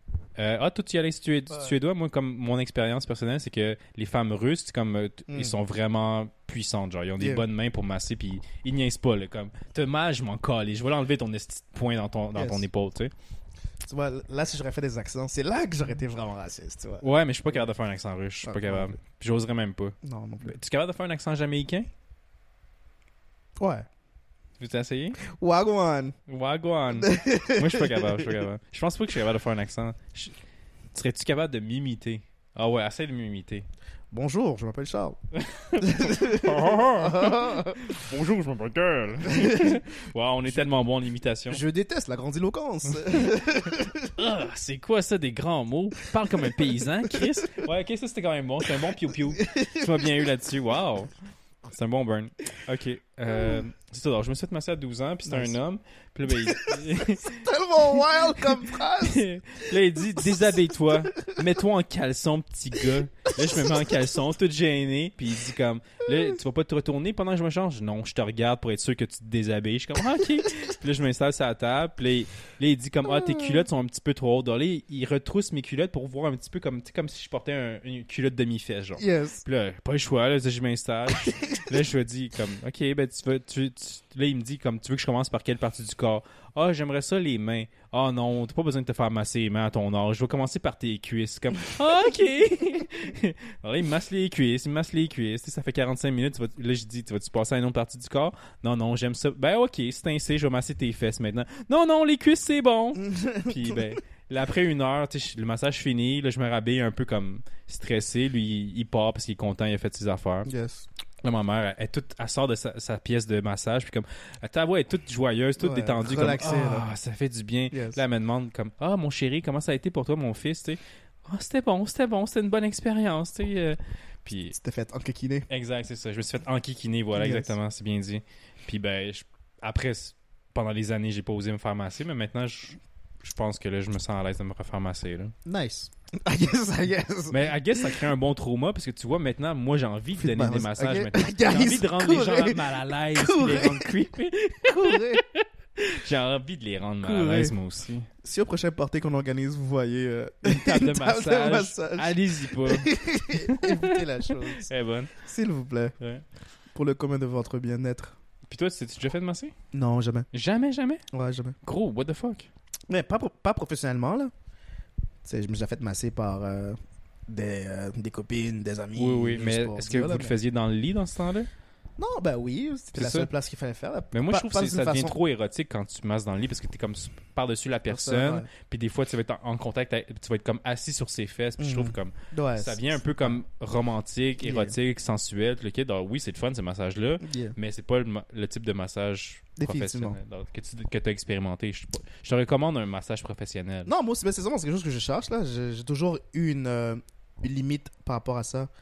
Euh, ah, toi, tu y allais sué- Ouais. suédois. Moi, comme mon expérience personnelle, c'est que les femmes russes, c'est comme, euh, t- Mm. ils sont vraiment puissantes. Genre, ils ont des Yeah. bonnes mains pour masser, puis ils niaisent pas. Là, comme, t'as mal, je m'en colle. Je vais l'enlever ton esti de poing dans ton, dans Yes. ton épaule, tu sais. Tu vois, là, si j'aurais fait des accents, c'est là que j'aurais été vraiment raciste, tu vois. Ouais, mais je suis pas capable de faire un accent russe. Je suis Ah, pas ouais. capable. Puis J'oserais même pas. Non, non plus. Tu es capable de faire un accent jamaïcain? Ouais. Veux-tu essayer? Wagwan. Wagwan. Moi, je suis pas capable. Je suis pas capable. Je pense pas que je suis capable de faire un accent. Je- Serais-tu capable de m'imiter? Ah ouais, essaye de m'imiter. Bonjour, je m'appelle Charles. Bonjour, je m'appelle Carl. Wow, on est tellement bon en imitation. Je déteste la grandiloquence. Ah, c'est quoi ça, des grands mots? Parle comme un paysan, Chris. Ouais, ok, ça c'était quand même bon. C'est un bon piou-piou. Tu m'as bien eu là-dessus. Wow. C'est un bon burn. Ok. Euh, c'est ça. Alors, je me suis fait masser à douze ans, puis c'était Nice. un homme. Puis là, ben, il... Tellement wild comme phrase. là, il dit déshabille-toi, mets-toi en caleçon, petit gars. Là, je me mets en caleçon, tout gêné. Puis il dit comme, là, tu vas pas te retourner pendant que je me change? Non, je te regarde pour être sûr que tu te déshabilles. Je suis comme, ah, ok. Puis là, je m'installe sur la table. Puis là, il, là, il dit comme, ah, tes culottes sont un petit peu trop hautes. Donc là, il, il retrousse mes culottes pour voir un petit peu comme, tu sais, comme si je portais un- une culotte demi-fesse, genre. Yes. Puis là, pas le choix, là, je m'installe. Là, je lui dis comme, ok, ben tu veux, tu, tu- là, il me dit comme, tu veux que je commence par quelle partie du corps? Ah, j'aimerais ça les mains. Ah non, t'as pas besoin de te faire masser les mains à ton âge. Je vais commencer par tes cuisses. Comme, ah, ok. Alors là, il me masse les cuisses, il me masse les cuisses. Tu sais, ça fait quarante-cinq minutes. Tu vas, là, je dis, tu vas-tu passer à une autre partie du corps? Non, non, j'aime ça. Ben, ok, c'est ainsi, je vais masser tes fesses maintenant. Non, non, les cuisses, c'est bon. Puis, ben, là, après une heure, tu sais, le massage fini. Là, je me rhabille un peu comme stressé. Lui, il, il part parce qu'il est content, il a fait ses affaires. Yes. Là, ma mère, elle, est toute, elle sort de sa, sa pièce de massage, puis comme, ta voix est toute joyeuse, toute Ouais, détendue, relaxée, comme, là. ah, ça fait du bien. Yes. Là, elle me demande, comme, ah, mon chéri, comment ça a été pour toi, mon fils, tu sais? Ah, c'était bon, c'était bon, c'était une bonne expérience, tu sais. euh. Puis, C'était fait encoquiner. exact, c'est ça. Je me suis fait enquiquiner, voilà, Yes. exactement, c'est bien dit. Puis, ben, je- après, c- pendant les années, j'ai pas osé me faire masser, mais maintenant, je, je pense que là, je me sens à l'aise de me refaire masser, là. Nice. I guess, I guess. Mais I guess ça crée un bon trauma parce que tu vois maintenant, moi j'ai envie de Fit donner des balance. massages Ok. maintenant. J'ai Guys, envie de rendre les courez. gens mal à l'aise puis les Courez. rendre creepy. Courez. J'ai envie de les rendre mal à Courez. l'aise moi aussi. Si au prochain party qu'on organise, vous voyez euh, Une table de une table massage. massage, Allez-y pas. évitez la chose. Elle est bonne. S'il vous plaît. Ouais. Pour le commun de votre bien-être. Puis toi, tu t'es déjà fait de masser? Non, jamais. Jamais, jamais. Ouais, jamais. Gros, what the fuck? Mais pas, pro- pas professionnellement, là. Tu sais, je me suis déjà fait masser par euh, des, euh, des copines, des amis. Oui, oui. juste Mais pour est-ce que dire, vous là, le mais- faisiez dans le lit dans ce temps-là? Non, ben oui. C'était C'est la ça. seule place qu'il fallait faire. là. Mais moi, Pas- je trouve pas que c'est- d'une ça devient façon- trop érotique quand tu masses dans le lit parce que t'es comme s- par-dessus la personne. Ouais. Puis des fois, tu vas être en, en contact, avec- tu vas être comme assis sur ses fesses. Puis je trouve Mhm. comme Ouais, ça c'est- vient un peu comme romantique, Yeah. érotique, sensuel. Le kid, alors oui, c'est le fun, ce massage-là, Yeah. mais c'est pas le, ma- le type de massage Définitivement. professionnel donc, que tu as expérimenté. Je, sais pas- je te recommande un massage professionnel. Non, moi aussi, ben, c'est vraiment quelque chose que je cherche. Là. J'ai j'ai toujours eu une, euh, une limite par rapport à ça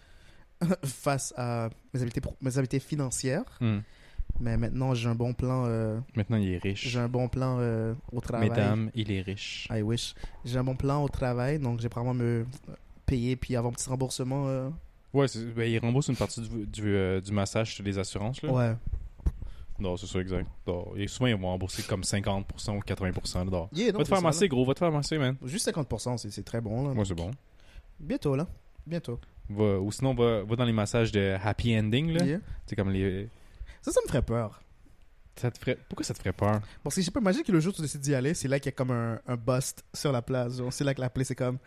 face à mes habiletés, pro- mes habiletés financières. Hmm. Mais maintenant, j'ai un bon plan, euh, Maintenant, il est riche. j'ai un bon plan euh, au travail. Mesdames, il est riche. I wish. J'ai un bon plan au travail, donc j'ai probablement me payer puis avoir un petit remboursement. euh, Ouais, c'est- ben, il rembourse une partie du, du, euh, du massage sur les assurances. Là. Ouais. Non, c'est ça, exact. Non, et souvent, ils vont rembourser comme cinquante pour cent ou quatre-vingts pour cent. Là, non. Yeah, non, Va te c'est faire ça, masser, gros. Va te faire masser, man. là. Juste cinquante pour cent, c'est c'est très bon. Là. Moi, c'est bon. Bientôt, là. Bientôt. Va- ou sinon, va, va dans les massages de happy ending. Là. Yeah. C'est comme les... Ça, ça me ferait peur. Ça te ferait... Pourquoi ça te ferait peur? Parce que je sais pas, imagine que le jour où tu décides d'y aller, c'est là qu'il y a comme un, un bust sur la place. genre. C'est là que la place est comme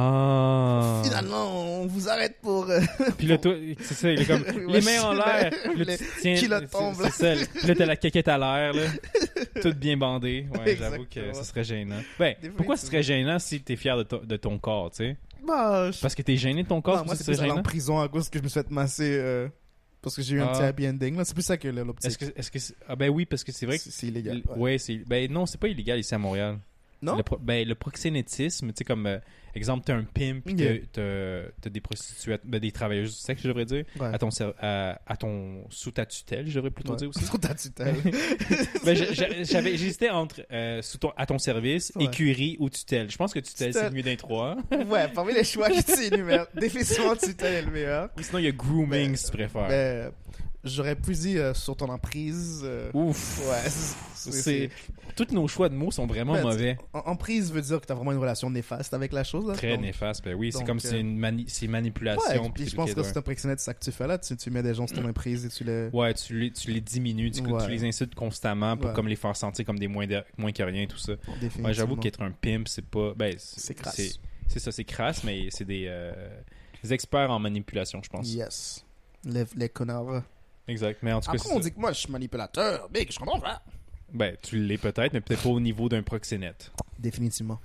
Ah! finalement, on vous arrête pour. euh, Puis là, toi, c'est ça, il est comme les mains en l'air. Puis là, Les tu te tiens. culottes c'est- tombent, C'est ça. Puis là, t'as la caquette à l'air, là. Toute bien bandée. Ouais, j'avoue que Exactement. ça serait gênant. Ben, pourquoi ce serait gênant si t'es fier de, ton- de ton corps, tu sais? Bah, je... Parce que t'es gêné de ton corps, non, c'est moi, pour ça c'est que plus c'est aller en gênant? prison à cause que je me suis fait masser. euh, Parce que j'ai eu un Ah. petit happy ending. là. C'est plus ça que le- l'optique. Est-ce que, est-ce que c'est- ah ben oui, parce que c'est vrai que C'est c'est illégal. ouais, Ouais. c'est ben non, c'est pas illégal ici à Montréal. Non? Le pro- ben le proxénétisme, tu sais comme euh, exemple t'es un pimp puis Yeah. t'as, t'as, t'as des prostituées, ben, des travailleuses du sexe, je devrais dire, Ouais. à ton ser- à, à ton sous ta tutelle, je devrais plutôt Ouais. dire aussi. Sous ta tutelle. Ben, je- je- j'avais, j'hésitais entre euh, sous ton, à ton service, Ouais. écurie ou tutelle. Je pense que tutelle, Tutelle. c'est le mieux d'un trois. Ouais, parmi les choix que tu énumères, définitivement tutelle est le meilleur. Ou sinon, il y a grooming Ben, si tu préfères. Mais J'aurais plus dit euh, sur ton emprise. euh, Ouf. Ouais. c'est- C'est... c'est- Tous nos choix de mots sont vraiment Ben, mauvais. En- Emprise veut dire que t'as vraiment une relation néfaste avec la chose. Là. Très Donc, néfaste. Ben oui, c'est donc, comme si euh, c'est une mani... c'est manipulation. Ouais, puis puis je c'est pense le que kid, c'est un proxénète, c'est ça que tu fais là. Tu, tu mets des gens sur ton emprise et tu les. Ouais, tu les, tu les diminues, tu, Ouais. tu les insultes constamment pour Ouais. comme les faire sentir comme des moins, de- moins que rien, tout ça. Définitivement. Ouais, j'avoue qu'être un pimp, c'est pas... Ben, c'est, C'est crasse. C'est, c'est ça, c'est crasse, mais c'est des, euh, des experts en manipulation, je pense. Yes. Les, les connards. Exact, mais en tout cas, Après, c'est on ça. dit que moi, je suis manipulateur. Big, je comprends pas. Ben, tu l'es peut-être, mais peut-être pas au niveau d'un proxénète. Définitivement.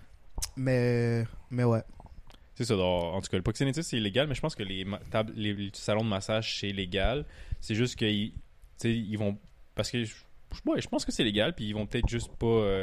Mais, mais ouais. C'est ça. Alors, en tout cas, le proxénétisme, c'est illégal, mais je pense que les, ma- tables- les, les salons de massage, c'est légal. C'est juste qu'ils tu sais, ils vont... Parce que je, je- ouais, je pense que c'est légal, puis ils vont peut-être juste pas euh,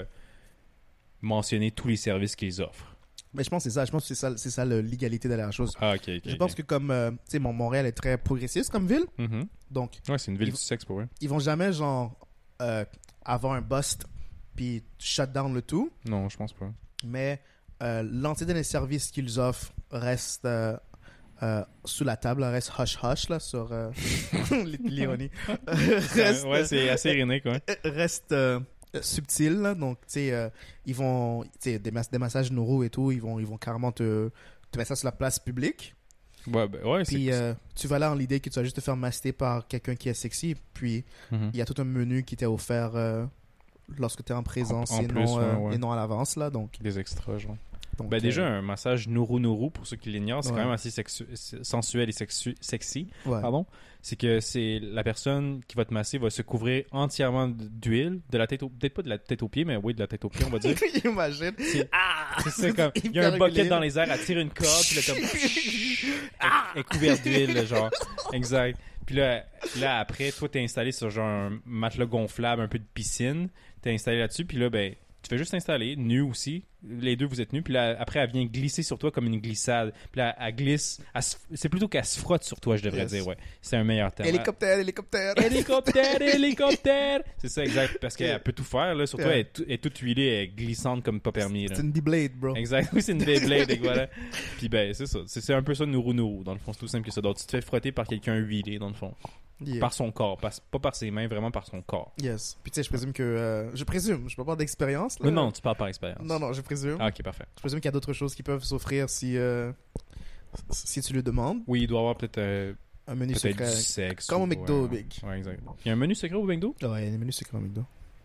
mentionner tous les services qu'ils offrent. Mais je pense que c'est ça. Je pense que c'est ça, c'est ça le- l'égalité derrière la chose. Ah, ok, ok. Je pense que comme, euh, tu sais, Mont- Montréal est très progressiste comme ville. que... Mhm. Donc, Ouais, c'est une ville Ils- du sexe pour eux. ils vont jamais, genre, euh, avoir un bust puis shut down le tout. Non, je pense pas. Mais euh, l'entité des services qu'ils offrent reste euh, euh, sous la table, reste hush-hush, là, sur euh, l'ironie. reste, ouais, c'est assez irénique, ouais. reste euh, subtil, là. Donc, tu sais, euh, ils vont, tu sais, des, mas- des massages neuro et tout, ils vont, ils vont carrément te, te mettre ça sur la place publique. Ouais, ben, ouais c'est... Puis, euh, tu vas là en l'idée que tu vas juste te faire master par quelqu'un qui est sexy. Puis, Mhm. il y a tout un menu qui t'est offert euh, lorsque tu es en présence En- en et, plus, non, euh, ouais, ouais. et non à l'avance, là. Donc, Des extras, genre. donc, Ben euh, déjà, un massage nourou-nourou, pour ceux qui l'ignorent, c'est Ouais. quand même assez sexu- sensuel et sexu- sexy. ouais. Pardon. C'est que c'est la personne qui va te masser va se couvrir entièrement d'huile, de la tête au... peut-être pas de la tête aux pieds, mais oui, de la tête aux pieds, on va dire. Imagine. C'est- Ah! C'est ça, comme, il y a un Hyper bucket régulé. dans les airs, elle tire une corde, puis là, comme, elle est couverte d'huile, là, genre. Exact. Puis là, là, après, toi, t'es installé sur genre un matelas gonflable, un peu de piscine. T'es installé là-dessus, puis là, ben, tu fais juste t'installer, nu aussi. Les deux, vous êtes nus. Puis là, après, elle vient glisser sur toi comme une glissade. Puis là, elle glisse. elle se- c'est plutôt qu'elle se frotte sur toi, je devrais Yes. dire, ouais. C'est un meilleur terme. Hélicoptère, hélicoptère. Hélicoptère, hélicoptère! C'est ça, exact. Parce qu'elle peut tout faire, là. Surtout, Yeah. elle est, tout- elle est toute huilée, elle est glissante comme pas permis, là. C'est une B-Blade, bro. Exact, oui, c'est une Beyblade, et voilà. Puis ben, c'est ça. C'est, c'est un peu ça, Nourou Nourou, dans le fond. C'est tout simple que ça. Donc, tu te fais frotter par quelqu'un huilé, dans le fond. Yeah. Par son corps. Pas, pas par ses mains, vraiment par son corps. Yes. Puis tu sais, je présume que... euh, je présume, je peux pas avoir d'expérience, là. Mais non, tu parles par expérience. Non, non, je présume. Ah, ok, parfait. Je présume qu'il y a d'autres choses qui peuvent s'offrir si, euh, si tu le demandes. Oui, il doit y avoir peut-être, euh, Un menu peut-être secret. du sexe. Comme au ou- McDo, ouais, Big. Ouais, exact. Il y a un menu secret au McDo? Ouais, il y a des menus secrets au McDo.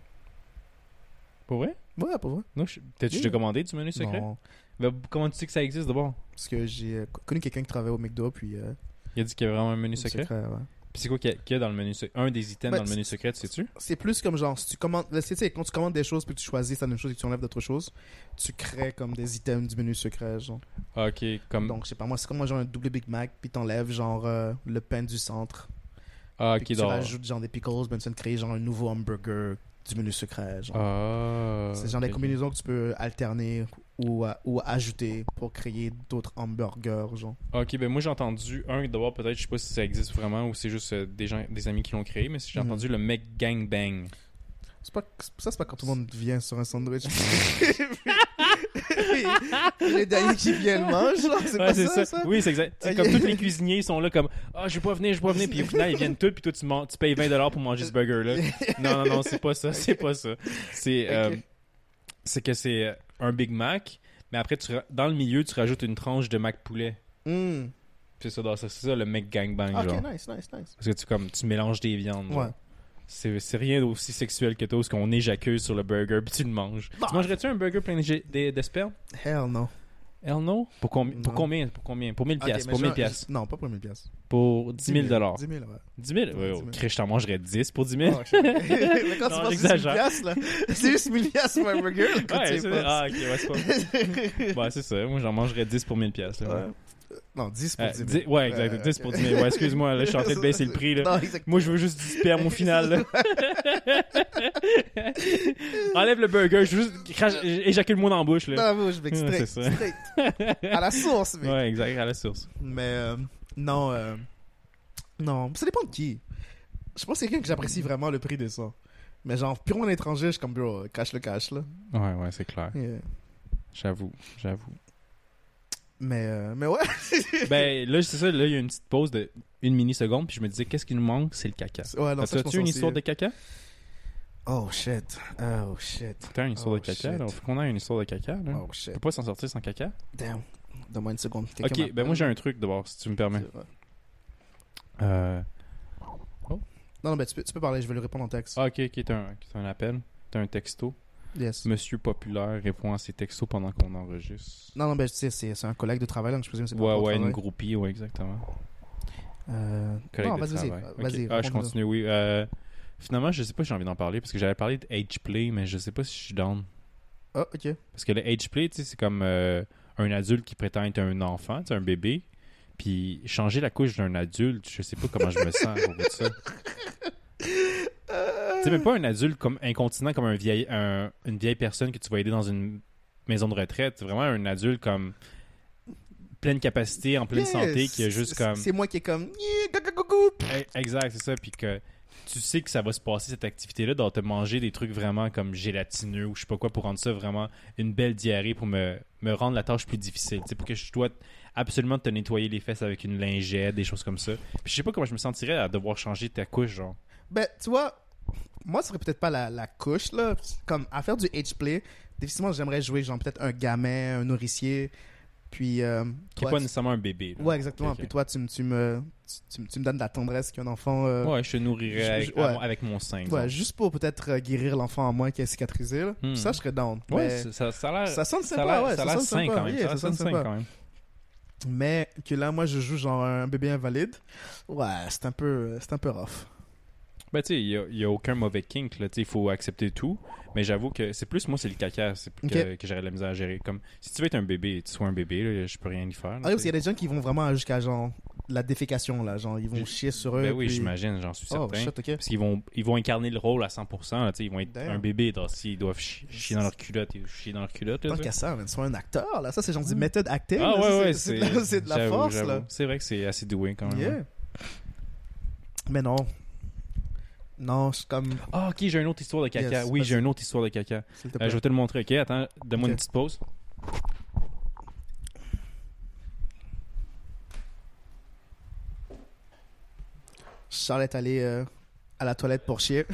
Pour vrai? Ouais, pour vrai. Non, je... T'as-tu Oui. déjà commandé du menu secret? Non, Ben, comment tu sais que ça existe d'abord? parce que j'ai euh, connu quelqu'un qui travaillait au McDo, puis... Euh, Il a dit qu'il y avait vraiment un menu secret? ouais. Puis c'est quoi qu'il y a, qu'il y a dans le menu secret? Un des items Ben, dans le menu secret, tu sais-tu? C'est plus comme genre, si tu commandes, là, tu sais, quand tu commandes des choses puis que tu choisis certaines choses et que tu enlèves d'autres choses, tu crées comme des items du menu secret, genre. Ah, ok, comme... Donc, je sais pas, moi, c'est comme moi, genre un double Big Mac, puis t'enlèves genre euh, le pain du centre. Ah, Puis ok, que tu donc... rajoutes genre des pickles, ben tu viens de créer genre un nouveau hamburger du menu secret, genre. Ah... c'est genre des ok. combinaisons que tu peux alterner ou, euh, ou ajouter pour créer d'autres hamburgers, genre. Ok, ben moi j'ai entendu un d'abord peut-être, je sais pas si ça existe vraiment ou c'est juste euh, des gens, des amis qui l'ont créé, mais j'ai Mhm. entendu le mec gangbang. C'est pas, ça, c'est pas quand tout le monde vient sur un sandwich. Les derniers qui viennent mangent, genre, c'est Ouais, pas c'est ça, ça. ça? Oui, c'est exact. C'est Ok. comme tous les cuisiniers sont là comme ah je vais pas venir, je vais pas venir, puis au final ils viennent tous, puis toi tu, man- tu payes vingt dollars pour manger ce burger là. Non non non, c'est pas ça, c'est pas ça. C'est euh, Ok. c'est que c'est euh, un Big Mac, mais après tu ra- dans le milieu tu rajoutes une tranche de Mac poulet. Hmm. C'est ça, dans- c'est ça le mec gangbang genre. Ok, nice, nice, nice. Parce que tu comme tu mélanges des viandes. genre. Ouais. C'est, c'est rien d'aussi sexuel que toi, parce qu'on éjacule sur le burger puis tu le manges. Bah. Tu mangerais-tu un burger plein d'é- d'é- d'esperme? Hell no. Hell no? Pour, combi- pour Non. combien? Pour combien? Pour mille Ok, piastres. mais Pour genre- mille piastres. Non, pas pour mille piastres. Pour dix mille dollars. dix mille, ouais. dix mille? Ouais, Ouais, dix oh, mille. Chris, je t'en mangerais dix pour dix mille. Oh, je- mais quand Non, tu penses j'exagère. mille piastres, là, c'est juste mille piastres pour un burger, là, quand Ouais, tu y c'est, penses. ah, ok, ouais, c'est pas... ouais, c'est ça. Moi, j'en mangerais dix pour mille piastres. là, ouais. Ouais. Non, dix pour Euh, dix dix- mille. ouais, exact. Euh, dix pour dix mille. Ouais, excuse-moi, là, je suis en train de baisser le prix, là. Non, exactement. Moi, je veux juste du sperme au final, là. Enlève le burger, je veux juste crache, éjacule-moi dans la bouche, là. Non, je vais Ouais, straight, c'est ça. straight. À la source, mec. Ouais, exact, à la source. Mais euh, non, euh, non, ça dépend de qui. Je pense que c'est quelqu'un que j'apprécie vraiment le prix de ça. Mais genre, purement étranger, je suis comme, bro, cache le cash, là. Ouais, ouais, c'est clair. Yeah. J'avoue, j'avoue. Mais, euh, mais ouais. Ben là, c'est ça, là, il y a une petite pause de une mini-seconde, puis je me disais, qu'est-ce qui nous manque? C'est le caca. Ouais, non, ça, je As-tu pense une aussi, histoire euh, de caca? Oh shit. Oh shit. T'as une histoire Oh, de caca, shit. là. Faut qu'on ait une histoire de caca, là. Oh On shit. peut pas s'en sortir sans caca. Damn. Donne-moi une seconde. Quelqu'un Ok, ben m'appelle. moi j'ai un truc d'abord, si tu me permets. Ouais. Euh... Non, non, ben tu peux, tu peux parler, je vais lui répondre en texte. Ah, ok, ok, t'as un, t'as un appel, t'as un texto. Yes. Monsieur Populaire répond à ses textos pendant qu'on enregistre. Non, non, ben tu sais, c'est, c'est un collègue de travail, donc je présume que c'est pas Ouais, rapport au ouais, une travail. groupie, ouais, exactement. Euh... Collègue Non, de vas-y, vas-y. travail. Ok. Vas-y, Ah, je raconte-le. continue, oui. Euh, finalement, je sais pas si j'ai envie d'en parler, parce que j'avais parlé de H-Play, mais je sais pas si je suis down. Ah, ok. Parce que le H-Play, tu sais, c'est comme euh, un adulte qui prétend être un enfant, tu sais, un bébé. Puis changer la couche d'un adulte, je sais pas comment je me sens à propos de ça. Tu sais, même pas un adulte comme incontinent, comme un vieil, un- une vieille personne que tu vas aider dans une maison de retraite. C'est vraiment un adulte comme pleine capacité, en pleine Yes. santé, qui a juste C'est- comme... C'est moi qui est comme. Yeah, gagagagou. Eh, Exact, c'est ça. Puis que tu sais que ça va se passer, cette activité-là, dans te manger des trucs vraiment comme gélatineux ou je sais pas quoi pour rendre ça vraiment une belle diarrhée pour me, me rendre la tâche plus difficile. Tu sais, pour que je dois absolument te nettoyer les fesses avec une lingette, des choses comme ça. Puis je sais pas comment je me sentirais à devoir changer ta couche, genre. Ben, tu vois, moi, ce serait peut-être pas la, la couche, là. Comme, à faire du H-Play, difficilement, j'aimerais jouer, genre, peut-être un gamin, un nourricier. Puis, euh, Qui toi, est pas tu- nécessairement un bébé. là. Ouais, exactement. Ok. Puis toi, tu, me- tu, me, tu, tu me donnes de la tendresse qu'un enfant. euh, Ouais, je te nourrirais je- avec, je- ouais. à mon- avec mon sein. Ouais, disons. juste pour peut-être euh, guérir l'enfant en moi qui est cicatrisé. Là. Hmm. Ça, je serais down. Ouais, mais, c'est- ça, ça a l'air... ça sonne Ça a sympa, l'air ouais. ça a l'air sonne sain sympa. quand même. Yeah, Ça a ça l'air sonne sain sympa. quand même. Mais que là, moi, je joue genre un bébé invalide. Ouais, c'est un peu, c'est un peu rough. Ben, tu sais, il n'y a, a aucun mauvais kink, là. Tu sais, il faut accepter tout. Mais j'avoue que c'est plus, moi, c'est le caca c'est plus que, Ok. que j'aurais de la misère à gérer. Comme, si tu veux être un bébé, tu sois un bébé, là, je peux rien y faire. là, Ah, oui, parce tu qu'il y sais. a des gens qui vont vraiment jusqu'à genre la défécation, là. Genre, ils vont Je- chier sur eux. Ben oui, puis- j'imagine, j'en suis Oh, certain. shit, ok. Parce qu'ils vont, ils vont incarner le rôle à cent pour cent. Là, tu sais, ils vont être Damn. un bébé. donc, S'ils doivent chi- chier dans leur culotte, ils chier dans leur culotte. là, Tant tu sais. qu'à ça, man, sois un acteur, là. Ça, c'est genre du méthode acting. Ah là. ouais, Ça, ouais, c'est, c'est, de la, c'est de la j'avoue, force, j'avoue. là. C'est vrai que c'est assez doué quand même. Yeah. hein. Mais non. Non, je suis comme. Ah, ok, j'ai une autre histoire de caca. Yes, oui, vas-y. j'ai une autre histoire de caca. S'il te Euh, plaît. je vais te le montrer, ok? Attends, donne-moi Ok. une petite pause. Charles est allé euh, à la toilette pour chier.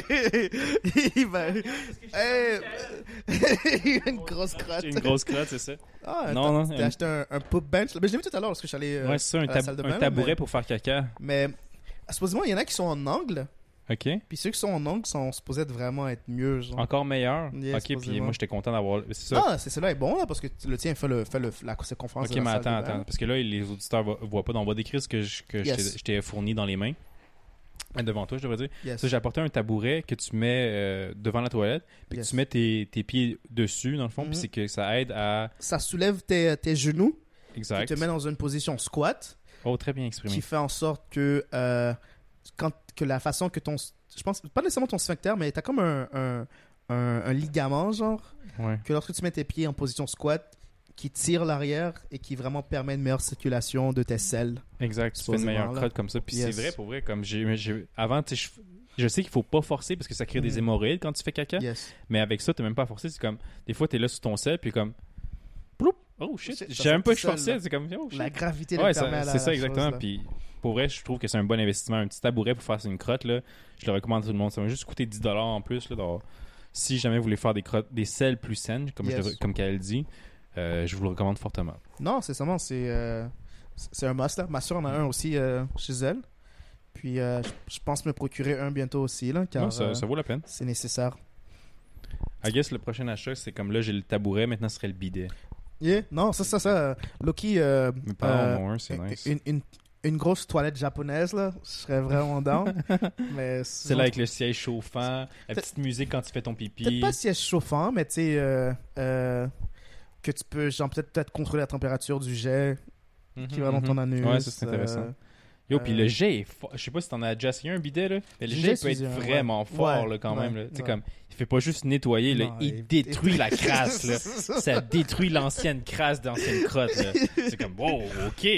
Il va. Hey! Il a une grosse crotte. J'ai une grosse crotte, c'est ça? Ah, Non, t'as- non, T'as une- acheté un, un poop bench. Mais je l'ai vu tout à l'heure lorsque je suis allé euh, ouais, c'est ça, un, à la tab- salle de un bain. tabouret mais, pour faire caca. mais supposément, il y en a qui sont en angle. Ok? Puis ceux qui sont en angle sont supposés être vraiment être mieux. Genre. Encore meilleur? Yeah, ok, puis supposément. moi j'étais content d'avoir. C'est ça. Ah, c'est celui-là est bon là parce que le tien fait le fait le la circonférence ok, de la mais salle attends, de bain. attends. Parce que là, les auditeurs vo- voient pas. Donc, on va décrire ce que je, que je Yes. t'ai- je t'ai fourni dans les mains. Euh, Devant toi, je devrais dire. Yes. Ça, j'ai apporté un tabouret que tu mets euh, devant la toilette, puis Yes. que tu mets tes, tes pieds dessus, dans le fond, Mhm. puis c'est que ça aide à. Ça soulève tes, tes genoux, qui Exact. te met dans une position squat, Oh, très bien exprimé. qui fait en sorte que euh, quand que la façon que ton je pense pas nécessairement ton sphincter, mais t'as comme un, un, un, un ligament genre Ouais. que lorsque tu mets tes pieds en position squat, qui tire l'arrière et qui vraiment permet une meilleure circulation de tes selles. Exact, tu fais une Supposément, meilleure là. crotte comme ça. Puis Yes. c'est vrai, pour vrai, comme j'ai, j'ai- avant, tu sais, je, je sais qu'il faut pas forcer parce que ça crée des Mhm. hémorroïdes quand tu fais caca. Yes. Mais avec ça, t'as même pas à forcer. C'est comme, des fois, t'es là sur ton sel, puis comme, ploup, oh shit, Shit, je ça savais même sort pas tout que je seul, forçais. là. C'est comme, oh shit. La gravité Ouais, le ça- permet à la c'est ça la exactement. chose, là. Puis pour vrai, je trouve que c'est un bon investissement. Un petit tabouret pour faire une crotte, là, je le recommande à tout le monde. Ça va juste coûter dix dollars en plus. Là, donc, si jamais vous voulez faire des crottes, des selles plus saines, comme, Yes. je, devrais- comme qu'elle dit, euh, je vous le recommande fortement. Non, c'est seulement, c'est euh, c'est un must. Là. Ma soeur en a un aussi euh, chez elle. Puis euh, je je pense me procurer un bientôt aussi, là, car Non, ça, euh, ça vaut la peine. c'est nécessaire. I guess le prochain achat, c'est comme là, j'ai le tabouret, maintenant ce serait le bidet. Yeah. Non, ça, ça, ça. euh, Loki, euh, Mes parents euh, en ont un, c'est une, nice. une, une, une grosse toilette japonaise, là, je serais vraiment down. mais C'est là avec le siège chauffant, la Peut- petite musique quand tu fais ton pipi. Peut-être pas siège chauffant, mais tu sais, euh, euh, que tu peux, genre, peut-être peut contrôler la température du jet Mhm, qui va dans mhm. ton anus. Ouais, ça c'est intéressant. euh, Yo, puis euh, le jet est fort. Je sais pas si t'en as déjà essayé un bidet, là. Mais le J'ai jet déjà peut être essayé un, ouais. vraiment fort, Ouais, là, quand ouais, même. là. Tu sais, ouais. comme, il fait pas juste nettoyer, là, non, il détruit la crasse, là. ça. Ça détruit l'ancienne crasse d'ancienne crotte, là. C'est comme, wow, ok.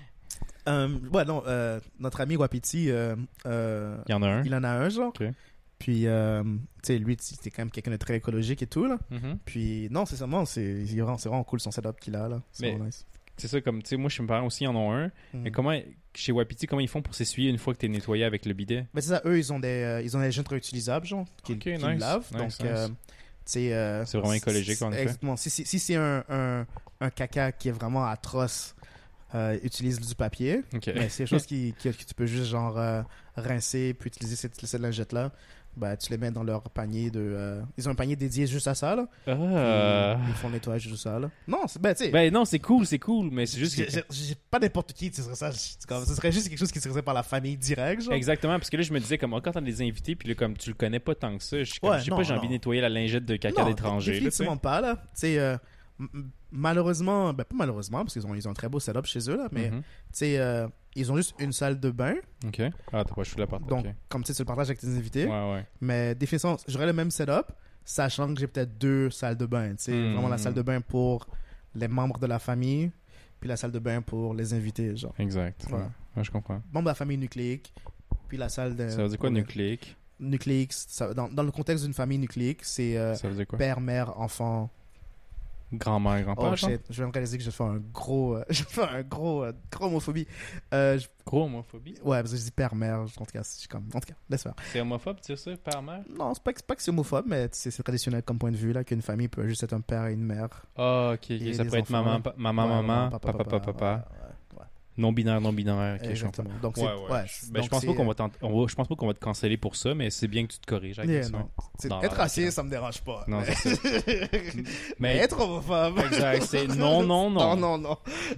Euh, ouais, non, euh, notre ami Wapiti, euh, euh, Il y en a un. il en a un, genre. Ok. Puis, euh, tu sais, lui, c'était quand même quelqu'un de très écologique et tout, là. Mhm. Puis, non, c'est vraiment, c'est c'est vraiment, c'est vraiment cool son setup qu'il a, là. C'est Mais- vraiment nice. C'est ça, comme, tu sais, moi, chez mes parents aussi, ils en ont un. Mm. Mais comment, chez Wapiti, comment ils font pour s'essuyer une fois que t'es nettoyé avec le bidet? Ben, c'est ça, eux, ils ont des, euh, ils ont des gentes réutilisables, genre, qu'ils Ok, qu'ils nice, lavent. nice, donc, nice. euh, tu sais... euh, C'est vraiment écologique, en effet. Exactement. Si, si, si c'est un, un, un caca qui est vraiment atroce, euh, utilise du papier. Ok. Mais c'est des choses qui, qui- que tu peux juste, genre, euh, rincer, puis utiliser cette, cette lingette-là. Ben, tu les mets dans leur panier de... euh, Ils ont un panier dédié juste à ça, là. Ah. Puis Ils font le nettoyage de ça, là. Non, c'est... Ben, tu sais... Ben non, c'est cool, c'est cool, mais c'est juste j'ai- que... j'ai- j'ai pas n'importe qui, tu sais, ça. c'est comme- Ce serait juste quelque chose qui serait fait par la famille direct, genre. Exactement, parce que là, je me disais, comme, quand t'as des invités, puis là, comme, tu le connais pas tant que ça, je suis comme, Ouais, je sais non, pas, j'ai envie de non. nettoyer la lingette de caca Non, d'étranger, là, tu sais. définitivement pas, là. Tu sais, euh, m- m- malheureusement... Ben, pas malheureusement, parce qu'ils ont, ils ont un très beau setup chez eux, là, mais... Mhm. Tu sais, euh, ils ont juste une salle de bain. Ok. Ah, t'as pas, je suis la porte. Donc, Ok. comme tu sais, tu le partages avec tes invités. Ouais, ouais. Mais définitivement, j'aurais le même setup, sachant que j'ai peut-être deux salles de bain. Tu sais, Mm. vraiment la salle de bain pour les membres de la famille, puis la salle de bain pour les invités, genre. Exact. Ouais. Ouais. Ouais, je comprends. Membre de la famille nucléique, puis la salle de... Ça veut dire quoi, pour les- nucléique? Nucléique, ça- dans, dans le contexte d'une famille nucléique, c'est euh, Ça veut dire quoi? père, mère, enfant. Grand-mère, grand-père, Oh genre? shit, je viens de réaliser que je vais faire un gros... euh, je vais faire un gros... euh, gros homophobie. Euh, je- Gros homophobie? Ouais, parce que je dis père, mère, en tout cas, je suis comme... En tout cas, laisse faire. C'est homophobe, tu sais ça, père-mère? Non, c'est pas, que- c'est pas que c'est homophobe, mais c'est c'est traditionnel comme point de vue, là, qu'une famille peut juste être un père et une mère. Ah, ok, ok. Et Ça les peut être enfants, maman, là. pa- maman, Ouais, maman, papa, papa, papa, papa. ouais, ouais, ouais. Non-binaire, non-binaire. Ok, je comprends. Exactement. Donc, c'est... Ouais, ouais. ouais, Je- ben, donc je pense c'est, pas qu'on euh, va, t'en- on va- je pense pas qu'on va te canceller pour ça, mais c'est bien que tu te corriges. I yeah, guess, non. ouais. C'est- Dans être la- raciste, ça me dérange pas. Non, mais... c'est mais Mais être homophobe... exact, c'est non, non, non. Non, non, non.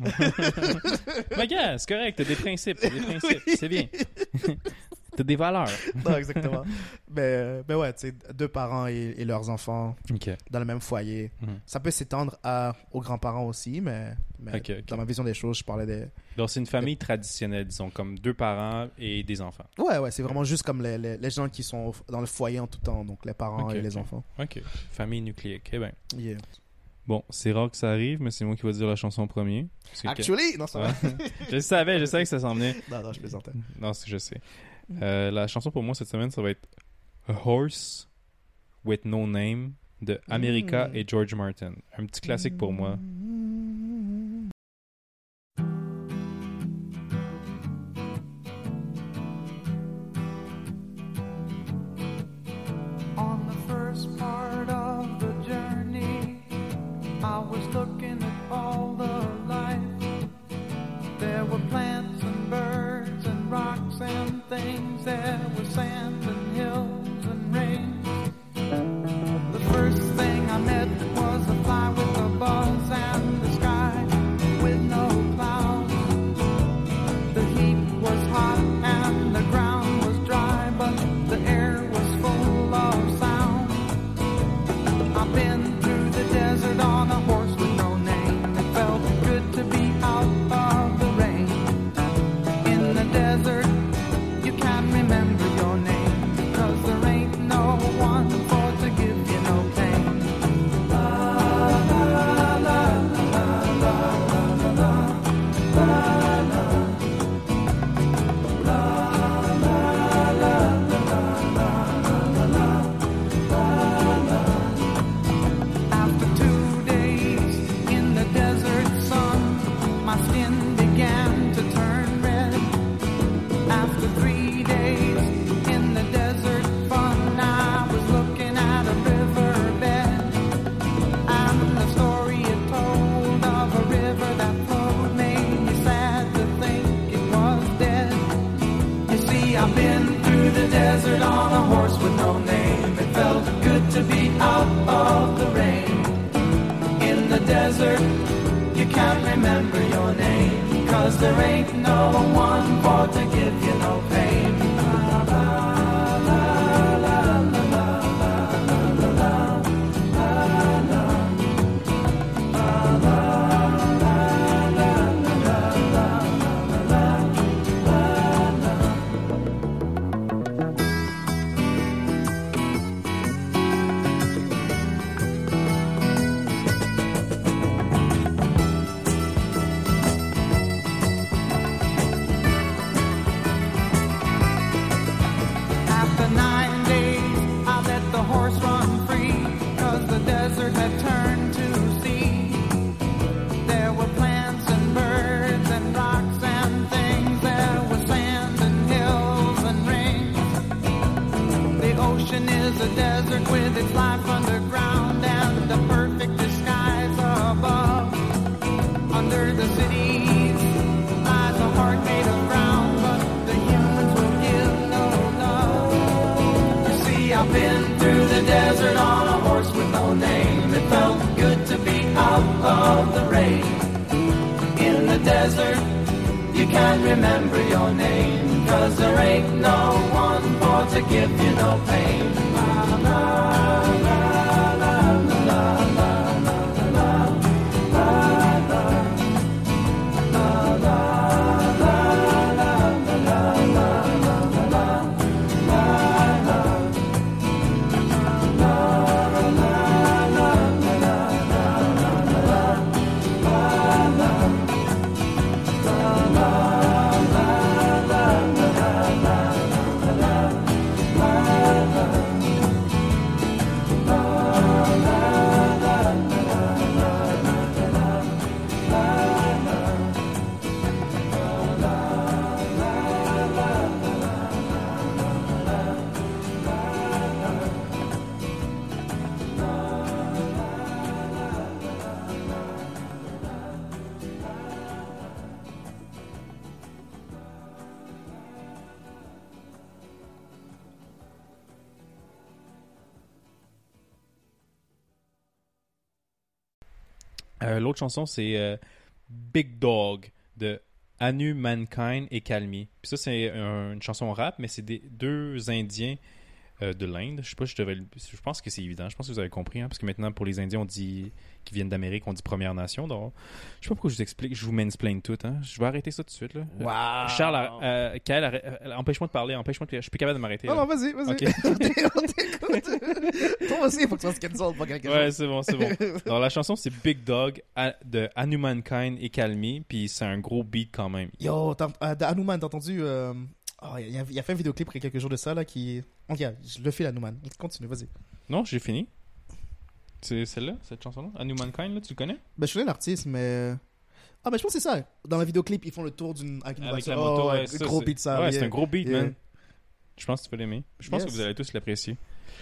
Mais gars, c'est correct, t'as des principes, t'as des principes, c'est bien. T'as des valeurs. Non, exactement. mais, mais ouais, tu sais, deux parents et, et leurs enfants Ok. dans le même foyer. Mhm. Ça peut s'étendre à, aux grands-parents aussi, mais, mais Ok, ok. dans ma vision des choses, je parlais des... Donc c'est une famille traditionnelle, disons, comme deux parents et des enfants. Ouais, ouais, c'est vraiment juste comme les, les, les gens qui sont dans le foyer en tout temps, donc les parents Ok, et les ok. enfants. Ok. Famille nucléique. Eh ben. Yeah. Bon, c'est rare que ça arrive, mais c'est moi qui vais dire la chanson en premier. Parce que- Actually, non, ça va. Ouais. Je savais, je savais que ça s'en venait. Non, non, je plaisantais. Non, c'est- je sais. Euh, la chanson pour moi cette semaine, ça va être A Horse with No Name de America Mm. et George Martin. Un petit classique pour moi. On the first part of the journey, I was looking at all the life. There were plants and birds and rocks and things. There was sand and hills and rain. The first thing I met was a fly with a buzz and the sky with no clouds. The heat was hot and the ground was dry, but the air was full of sound. I've been through the desert on a horse with no name. It felt good to be out of the rain. In the desert, you can't remember your name, because there ain't no one for to give you no pain. La la la la la la la la la la. After two days in the desert sun, my skin began to turn red. After three days in the desert fun, I was looking at a riverbed. And the story it told of a river that flowed made me sad to think it was dead. You see, I've been through the desert on a horse with no name. It felt good to be out of the rain. In the desert, you can't remember your name, 'cause there ain't no one for to give you no pain. La, la, la, la, la, la, la, la, la, la, la. is a desert with its life underground and the perfect disguise above. Under the cities lies a heart made of ground, but the humans will give no love. You see, I've been through the desert on a horse with no name. It felt good to be out of the rain. In the desert, you can't remember your name, 'cause there ain't no one for to give you no pain. La, la, la, la, la, la, la, la, la, la, la, Euh, L'autre chanson, c'est euh, Big Dog de Anu Mankind et Kalmi. Puis ça, c'est un, une chanson rap, mais c'est des deux Indiens euh, de l'Inde. Je sais pas, je devais, le- je pense que c'est évident. Je pense que vous avez compris, hein, parce que maintenant, pour les Indiens, on dit qui viennent d'Amérique, on dit Première Nation. Donc, je sais pas pourquoi je vous explique, je vous mansplain tout. Hein. Je vais arrêter ça tout de suite. Là. Euh, Wow. Charles, euh, Kael, arrête- euh, empêche-moi de parler, empêche-moi de... Je suis plus capable de m'arrêter. Non, là. non, vas-y, vas-y. Ok. On t'écoute, on t'écoute. Toi aussi, il faut que tu fasses cancel pour quelque chose. Ouais, c'est bon, c'est bon. Alors, la chanson, c'est Big Dog à- de Anu Mankind et Kalmi, puis c'est un gros beat quand même. Yo, t'as, euh, de Hanuman, t'as entendu euh, oh, il, a, il a fait un vidéoclip il y a quelques jours de ça là qui. Ok, je le file Hanuman. Continue, vas-y. Non, j'ai fini. C'est celle-là, cette chanson-là? Anu Mankind, là, tu le connais? Ben, je connais l'artiste, mais. Ah, ben, je pense que c'est ça. Dans le vidéoclip, ils font le tour d'une. Avec une Avec voiture. la moto, Oh, ouais, ouais, ça, gros c'est- beat, ça. Ouais, yeah. c'est un gros beat, Yeah. man. Je pense que tu vas l'aimer. Je pense Yes. que vous allez tous l'apprécier.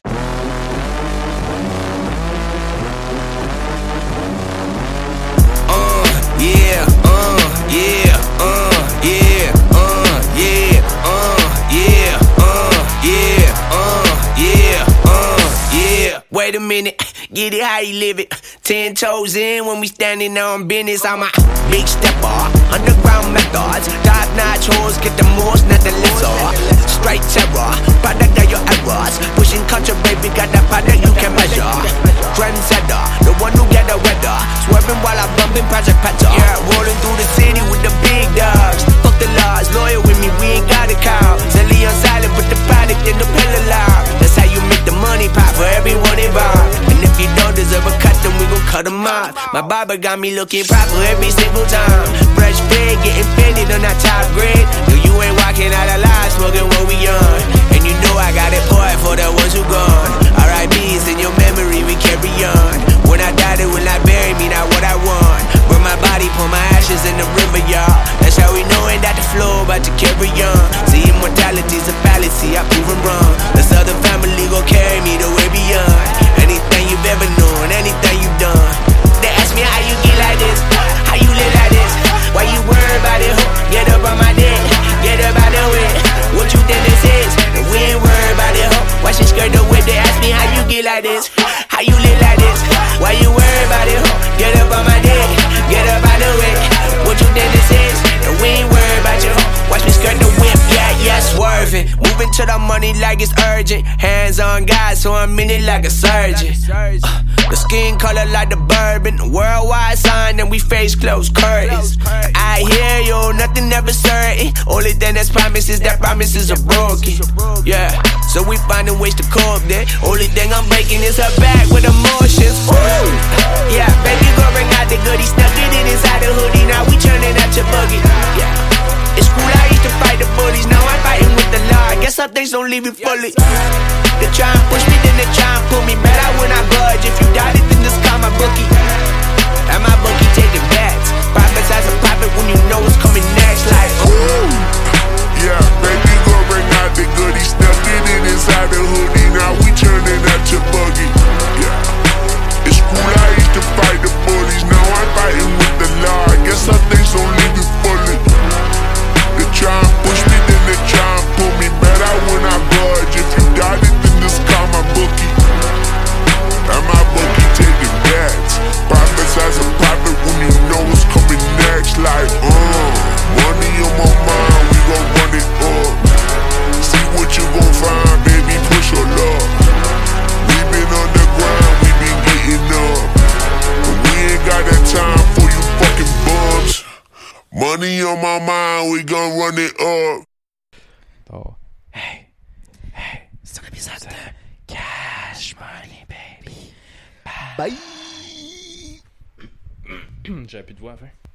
Yeah, uh, yeah, uh, yeah, uh, yeah, uh, yeah, uh, yeah, uh, yeah, uh, yeah. Wait a minute, get it how you live it. Ten toes in when we standing on business. I'm a big stepper, underground methods. Top notch hoes, get the most, not the lesser. Straight terror, product of your errors. Pushing culture, baby, got that product you can measure. Trendsetter, the one who get the weather. Swerving while I'm bumping Project Petter. Yeah, rolling through the city with the big dogs. Fuck the laws, loyal with me, we ain't got a cow. Zelly on silent, put the product in the pillar loud. That's how you make the money pop for everyone involved. And if you don't deserve a cut, then we gon' cut them off. My barber got me looking proper every single time. Fresh pig, getting fitted on that top grade. No, you ain't walking out alive, smoking what we on. And you know I got it poured for the ones who gone. R I P's in your memory, we carry on. When I die, they will not bury me, not what I want. Burn my body, pour my ashes in the river, y'all. That's how we knowin' that the flow about to carry on. See, immortality's a fallacy, I prove 'em wrong. This other family gon' carry me the way beyond. Anything you've ever known, anything you've done. They ask me how you get like this, how you live like this. Why you worry about it, ho? Get up on my dick, get up out the way. What you think this is? And we ain't worried about it, ho. Why she skirt the whip? They ask me how you get like this, how you live like this. Why you worry about it, ho? Get up on my dick, get up out the way. What you think this is? And we ain't worried about you, ho. Watch me skirt the whip, yeah, yeah, swerving. Moving to the money like it's urgent. Hands on God, so I'm in it like a surgeon. Uh, the skin color like the bourbon. Worldwide sign, and we face close curtains. I hear you, nothing ever certain. Only thing that's promised is that promises are broken. Yeah, so we finding ways to cope there. Only thing I'm breaking is her back with emotions. Woo! Yeah, baby, go bring out the goodie. Stuck it in inside the hoodie. Now we turning out your buggy. Yeah. In school I used to fight the bullies. Now I'm fighting with the law. I guess some things don't leave me fully. They try and push me, then they try and pull me. Better when I budge. If you doubt it, then just call my bookie. And my bookie taking bets. Profits as a profit when you know what's coming next. Like, ooh. Yeah, baby, go bring out the goodies. Stuffed it in inside the hoodie. Now we try Money on my mind, we gon' run it up. Oh. Hey. Hey. C'est un épisode de Cash Money, baby. Bye! J'avais plus de voix à faire.